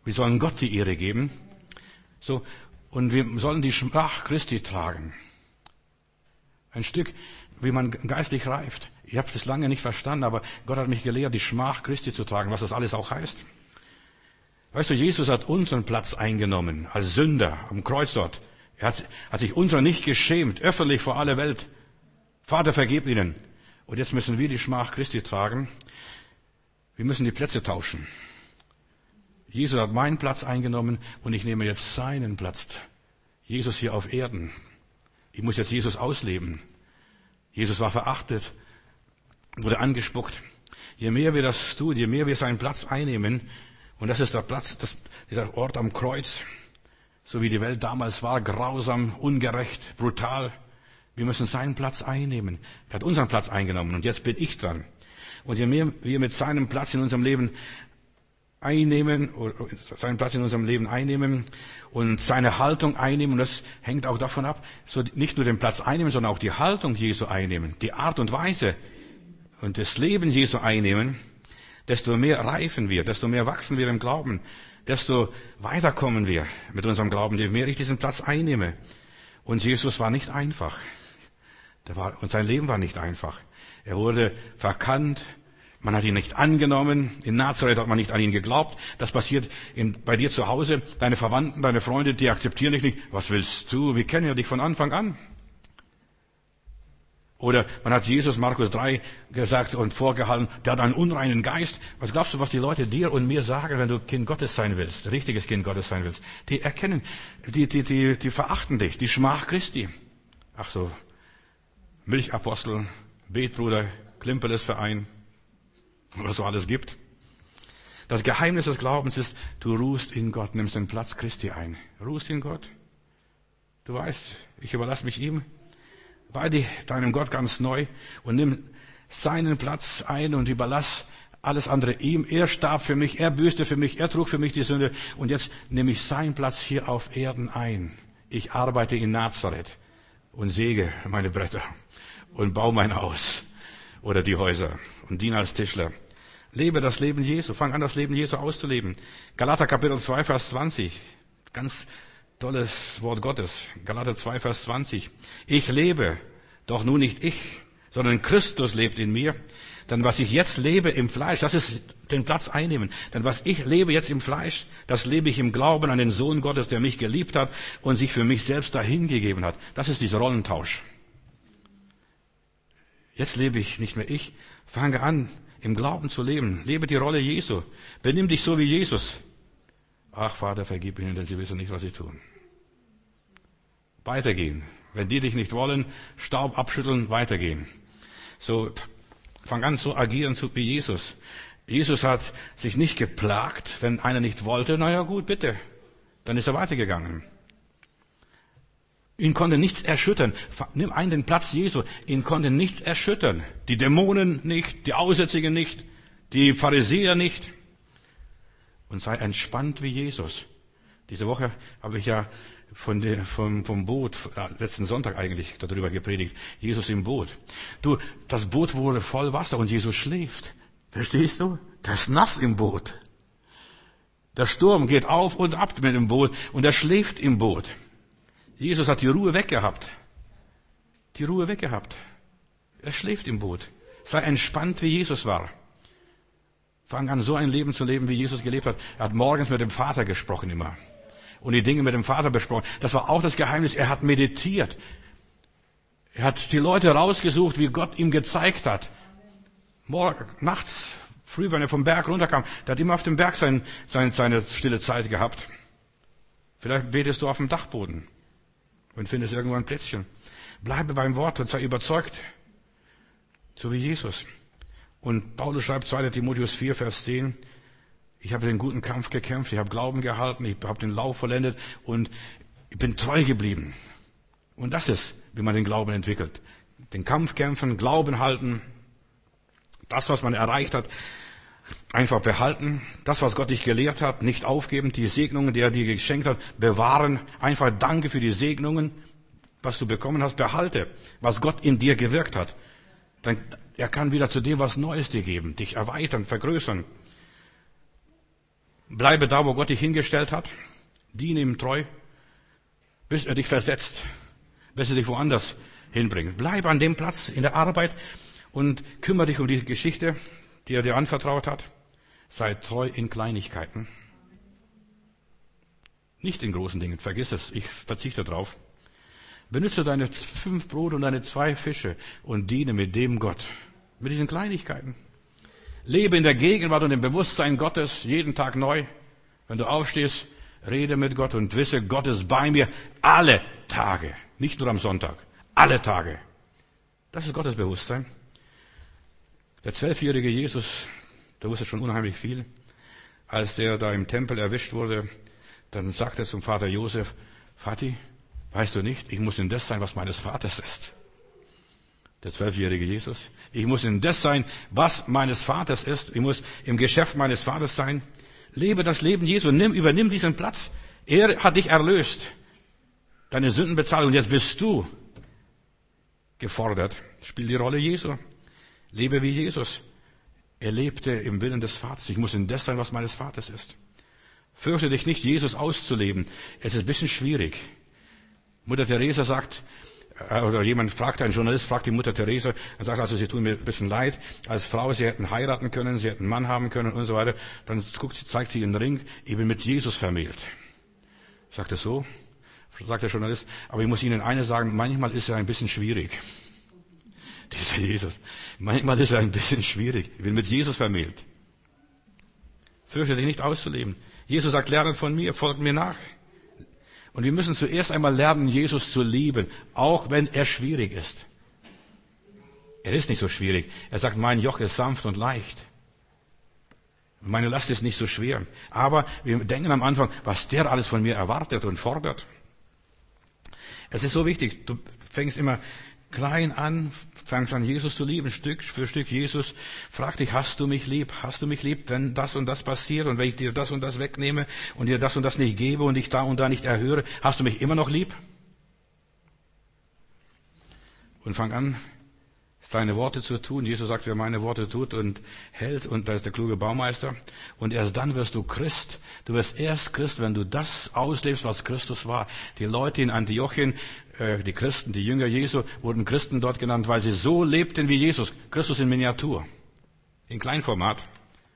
Wir sollen Gott die Ehre geben. So, und wir sollen die Schmach Christi tragen. Ein Stück, wie man geistlich reift. Ich habe das lange nicht verstanden, aber Gott hat mich gelehrt, die Schmach Christi zu tragen, was das alles auch heißt. Weißt du, Jesus hat unseren Platz eingenommen, als Sünder am Kreuz dort. Er hat, hat sich unserer nicht geschämt, öffentlich vor aller Welt. Vater, vergib ihnen. Und jetzt müssen wir die Schmach Christi tragen. Wir müssen die Plätze tauschen. Jesus hat meinen Platz eingenommen und ich nehme jetzt seinen Platz. Jesus hier auf Erden. Ich muss jetzt Jesus ausleben. Jesus war verachtet, wurde angespuckt. Je mehr wir das tun, je mehr wir seinen Platz einnehmen, und das ist der Platz, das, dieser Ort am Kreuz, so wie die Welt damals war, grausam, ungerecht, brutal. Wir müssen seinen Platz einnehmen. Er hat unseren Platz eingenommen und jetzt bin ich dran. Und je mehr wir mit seinem Platz in unserem Leben einnehmen, oder seinen Platz in unserem Leben einnehmen und seine Haltung einnehmen, und das hängt auch davon ab, so nicht nur den Platz einnehmen, sondern auch die Haltung Jesu einnehmen, die Art und Weise und das Leben Jesu einnehmen, desto mehr reifen wir, desto mehr wachsen wir im Glauben, desto weiter kommen wir mit unserem Glauben, je mehr ich diesen Platz einnehme. Und Jesus war nicht einfach. Der war, und sein Leben war nicht einfach. Er wurde verkannt, man hat ihn nicht angenommen, in Nazareth hat man nicht an ihn geglaubt. Das passiert in, bei dir zu Hause, deine Verwandten, deine Freunde, die akzeptieren dich nicht. Was willst du? Wir kennen ja dich von Anfang an. Oder man hat Jesus, Markus drei, gesagt und vorgehalten, der hat einen unreinen Geist. Was glaubst du, was die Leute dir und mir sagen, wenn du Kind Gottes sein willst, richtiges Kind Gottes sein willst? Die erkennen, die, die, die, die verachten dich, die Schmach Christi. Ach so, Milchapostel, Betbruder, Klimperlesverein, was so alles gibt. Das Geheimnis des Glaubens ist, du ruhst in Gott, nimmst den Platz Christi ein. Ruhst in Gott. Du weißt, ich überlasse mich ihm. Weide deinem Gott ganz neu und nimm seinen Platz ein und überlass alles andere ihm. Er starb für mich, er büßte für mich, er trug für mich die Sünde und jetzt nehme ich seinen Platz hier auf Erden ein. Ich arbeite in Nazareth und säge meine Bretter und baue mein Haus oder die Häuser und diene als Tischler. Lebe das Leben Jesu, fang an, das Leben Jesu auszuleben. Galater Kapitel zwei, Vers zwanzig, ganz tolles Wort Gottes. Galater zwei, Vers zwanzig. Ich lebe, doch nun nicht ich, sondern Christus lebt in mir. Denn was ich jetzt lebe im Fleisch, das ist den Platz einnehmen. Denn was ich lebe jetzt im Fleisch, das lebe ich im Glauben an den Sohn Gottes, der mich geliebt hat und sich für mich selbst dahingegeben hat. Das ist dieser Rollentausch. Jetzt lebe ich nicht mehr ich. Fange an, im Glauben zu leben. Lebe die Rolle Jesu. Benimm dich so wie Jesus. Ach, Vater, vergib ihnen, denn sie wissen nicht, was sie tun. Weitergehen. Wenn die dich nicht wollen, Staub abschütteln, weitergehen. So, fang an zu agieren so wie Jesus. Jesus hat sich nicht geplagt, wenn einer nicht wollte. Na ja, gut, bitte. Dann ist er weitergegangen. Ihn konnte nichts erschüttern. Nimm einen den Platz Jesu. Ihn konnte nichts erschüttern. Die Dämonen nicht, die Aussätzigen nicht, die Pharisäer nicht. Und sei entspannt wie Jesus. Diese Woche habe ich ja von der, vom, vom Boot, letzten Sonntag eigentlich darüber gepredigt, Jesus im Boot. Du, das Boot wurde voll Wasser und Jesus schläft. Verstehst du? Das ist nass im Boot. Der Sturm geht auf und ab mit dem Boot und er schläft im Boot. Jesus hat die Ruhe weggehabt. Die Ruhe weggehabt. Er schläft im Boot. Sei entspannt wie Jesus war. Fang an, so ein Leben zu leben, wie Jesus gelebt hat. Er hat morgens mit dem Vater gesprochen immer. Und die Dinge mit dem Vater besprochen. Das war auch das Geheimnis. Er hat meditiert. Er hat die Leute rausgesucht, wie Gott ihm gezeigt hat. Morgen, nachts, früh, wenn er vom Berg runterkam, der hat immer auf dem Berg sein, sein, seine stille Zeit gehabt. Vielleicht betest du auf dem Dachboden und findest irgendwo ein Plätzchen. Bleibe beim Wort und sei überzeugt. So wie Jesus. Und Paulus schreibt zweiter Timotheus vier, Vers zehn, ich habe den guten Kampf gekämpft, ich habe Glauben gehalten, ich habe den Lauf vollendet und ich bin treu geblieben. Und das ist, wie man den Glauben entwickelt. Den Kampf kämpfen, Glauben halten, das, was man erreicht hat, einfach behalten, das, was Gott dich gelehrt hat, nicht aufgeben, die Segnungen, die er dir geschenkt hat, bewahren, einfach danke für die Segnungen, was du bekommen hast, behalte, was Gott in dir gewirkt hat. Dann er kann wieder zu dem was Neues dir geben, dich erweitern, vergrößern. Bleibe da, wo Gott dich hingestellt hat. Diene ihm treu, bis er dich versetzt, bis er dich woanders hinbringt. Bleib an dem Platz in der Arbeit und kümmere dich um die Geschichte, die er dir anvertraut hat. Sei treu in Kleinigkeiten. Nicht in großen Dingen, vergiss es, ich verzichte drauf. Benutze deine fünf Brote und deine zwei Fische und diene mit dem Gott, mit diesen Kleinigkeiten. Lebe in der Gegenwart und im Bewusstsein Gottes jeden Tag neu. Wenn du aufstehst, rede mit Gott und wisse, Gott ist bei mir alle Tage, nicht nur am Sonntag, alle Tage. Das ist Gottes Bewusstsein. Der zwölfjährige Jesus, der wusste schon unheimlich viel. Als der da im Tempel erwischt wurde, dann sagte er zum Vater Josef, Vati, weißt du nicht, ich muss in das sein, was meines Vaters ist. Der zwölfjährige Jesus. Ich muss in das sein, was meines Vaters ist. Ich muss im Geschäft meines Vaters sein. Lebe das Leben Jesu. Nimm, übernimm diesen Platz. Er hat dich erlöst. Deine Sünden bezahlt. Und jetzt bist du gefordert. Spiel die Rolle Jesu. Lebe wie Jesus. Er lebte im Willen des Vaters. Ich muss in das sein, was meines Vaters ist. Fürchte dich nicht, Jesus auszuleben. Es ist ein bisschen schwierig. Mutter Teresa sagt, oder jemand fragt, ein Journalist fragt die Mutter Teresa, er sagt, also sie tun mir ein bisschen leid, als Frau, sie hätten heiraten können, sie hätten einen Mann haben können und so weiter. Dann guckt sie, zeigt sie in den Ring, ich bin mit Jesus vermählt. Sagt er so? Sagt der Journalist, aber ich muss Ihnen eines sagen, manchmal ist er ein bisschen schwierig. Dieser Jesus. Manchmal ist er ein bisschen schwierig. Ich bin mit Jesus vermählt. Fürchte dich nicht auszuleben. Jesus sagt, lernet von mir, folgt mir nach. Und wir müssen zuerst einmal lernen, Jesus zu lieben, auch wenn er schwierig ist. Er ist nicht so schwierig. Er sagt, mein Joch ist sanft und leicht. Meine Last ist nicht so schwer. Aber wir denken am Anfang, was der alles von mir erwartet und fordert. Es ist so wichtig, du fängst immer klein an, fängst an, Jesus zu lieben, Stück für Stück. Jesus fragt dich, hast du mich lieb? Hast du mich lieb, wenn das und das passiert und wenn ich dir das und das wegnehme und dir das und das nicht gebe und dich da und da nicht erhöre, hast du mich immer noch lieb? Und fang an, seine Worte zu tun. Jesus sagt, wer meine Worte tut und hält, und da ist der kluge Baumeister. Und erst dann wirst du Christ. Du wirst erst Christ, wenn du das auslebst, was Christus war. Die Leute in Antiochien, äh, die Christen, die Jünger Jesu, wurden Christen dort genannt, weil sie so lebten wie Jesus. Christus in Miniatur, in Kleinformat.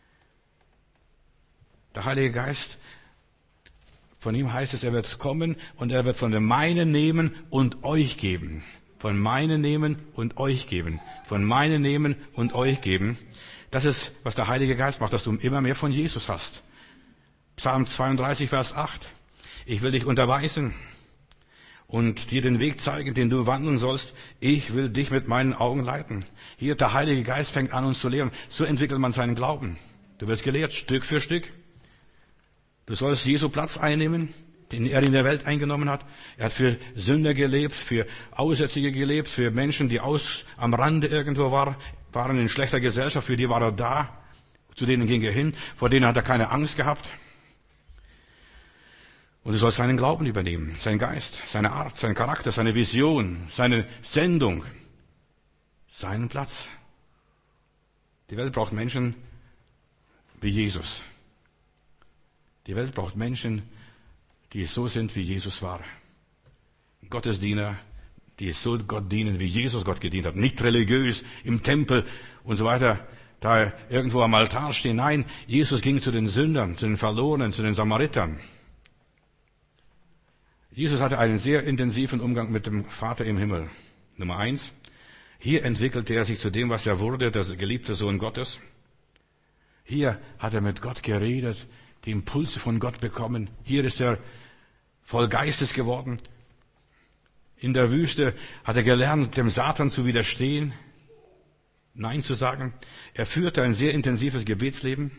Der Heilige Geist, von ihm heißt es, er wird kommen und er wird von dem Meinen nehmen und euch geben. Von meinen nehmen und euch geben. Von meinen nehmen und euch geben. Das ist, was der Heilige Geist macht, dass du immer mehr von Jesus hast. Psalm zweiunddreißig, Vers acht. Ich will dich unterweisen und dir den Weg zeigen, den du wandeln sollst. Ich will dich mit meinen Augen leiten. Hier, der Heilige Geist fängt an, uns zu lehren. So entwickelt man seinen Glauben. Du wirst gelehrt, Stück für Stück. Du sollst Jesu Platz einnehmen, den er in der Welt eingenommen hat. Er hat für Sünder gelebt, für Aussätzige gelebt, für Menschen, die aus, am Rande irgendwo war, waren in schlechter Gesellschaft, für die war er da, zu denen ging er hin, vor denen hat er keine Angst gehabt. Und du sollst seinen Glauben übernehmen, seinen Geist, seine Art, seinen Charakter, seine Vision, seine Sendung, seinen Platz. Die Welt braucht Menschen wie Jesus. Die Welt braucht Menschen, die so sind, wie Jesus war. Gottesdiener, die so Gott dienen, wie Jesus Gott gedient hat. Nicht religiös, im Tempel und so weiter, da irgendwo am Altar stehen. Nein, Jesus ging zu den Sündern, zu den Verlorenen, zu den Samaritern. Jesus hatte einen sehr intensiven Umgang mit dem Vater im Himmel. Nummer eins. Hier entwickelte er sich zu dem, was er wurde, der geliebte Sohn Gottes. Hier hat er mit Gott geredet, die Impulse von Gott bekommen. Hier ist er voll Geistes geworden. In der Wüste hat er gelernt, dem Satan zu widerstehen, Nein zu sagen. Er führte ein sehr intensives Gebetsleben.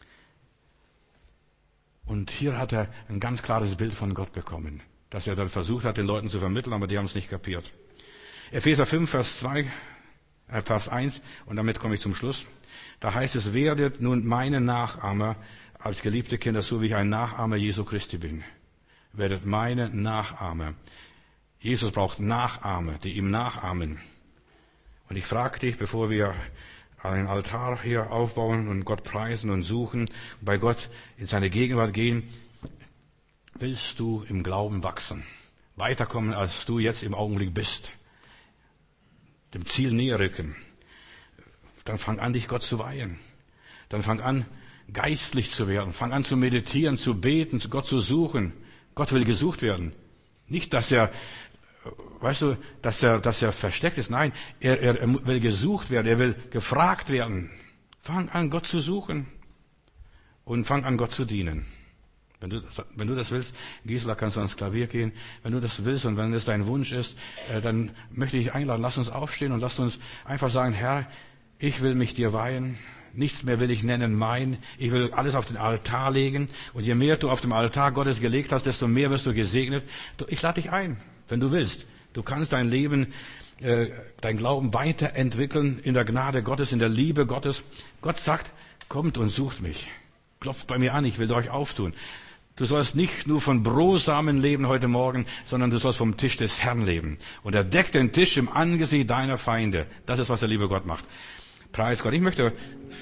Und hier hat er ein ganz klares Bild von Gott bekommen, das er dann versucht hat, den Leuten zu vermitteln, aber die haben es nicht kapiert. Epheser fünf, Vers zwei, äh, Vers eins, und damit komme ich zum Schluss. Da heißt es, werdet nun meine Nachahmer als geliebte Kinder, so wie ich ein Nachahmer Jesu Christi bin. Werdet meine Nachahmer. Jesus braucht Nachahmer, die ihm nachahmen. Und ich frage dich, bevor wir einen Altar hier aufbauen und Gott preisen und suchen, bei Gott in seine Gegenwart gehen. Willst du im Glauben wachsen, weiterkommen, als du jetzt im Augenblick bist, dem Ziel näher rücken, dann fang an, dich Gott zu weihen. Dann fang an, geistlich zu werden. Fang an zu meditieren, zu beten, Gott zu suchen. Gott will gesucht werden. Nicht, dass er, weißt du, dass er, dass er versteckt ist. Nein, er, er, er will gesucht werden. Er will gefragt werden. Fang an, Gott zu suchen. Und fang an, Gott zu dienen. Wenn du, wenn du das willst, Gisela, kannst du ans Klavier gehen. Wenn du das willst und wenn es dein Wunsch ist, dann möchte ich einladen, lass uns aufstehen und lass uns einfach sagen, Herr, ich will mich dir weihen. Nichts mehr will ich nennen mein. Ich will alles auf den Altar legen. Und je mehr du auf dem Altar Gottes gelegt hast, desto mehr wirst du gesegnet. Ich lade dich ein, wenn du willst. Du kannst dein Leben, äh, dein Glauben weiterentwickeln in der Gnade Gottes, in der Liebe Gottes. Gott sagt, kommt und sucht mich. Klopft bei mir an, ich will euch auftun. Du sollst nicht nur von Brosamen leben heute Morgen, sondern du sollst vom Tisch des Herrn leben. Und er deckt den Tisch im Angesicht deiner Feinde. Das ist, was der liebe Gott macht. Preis Gott. Ich möchte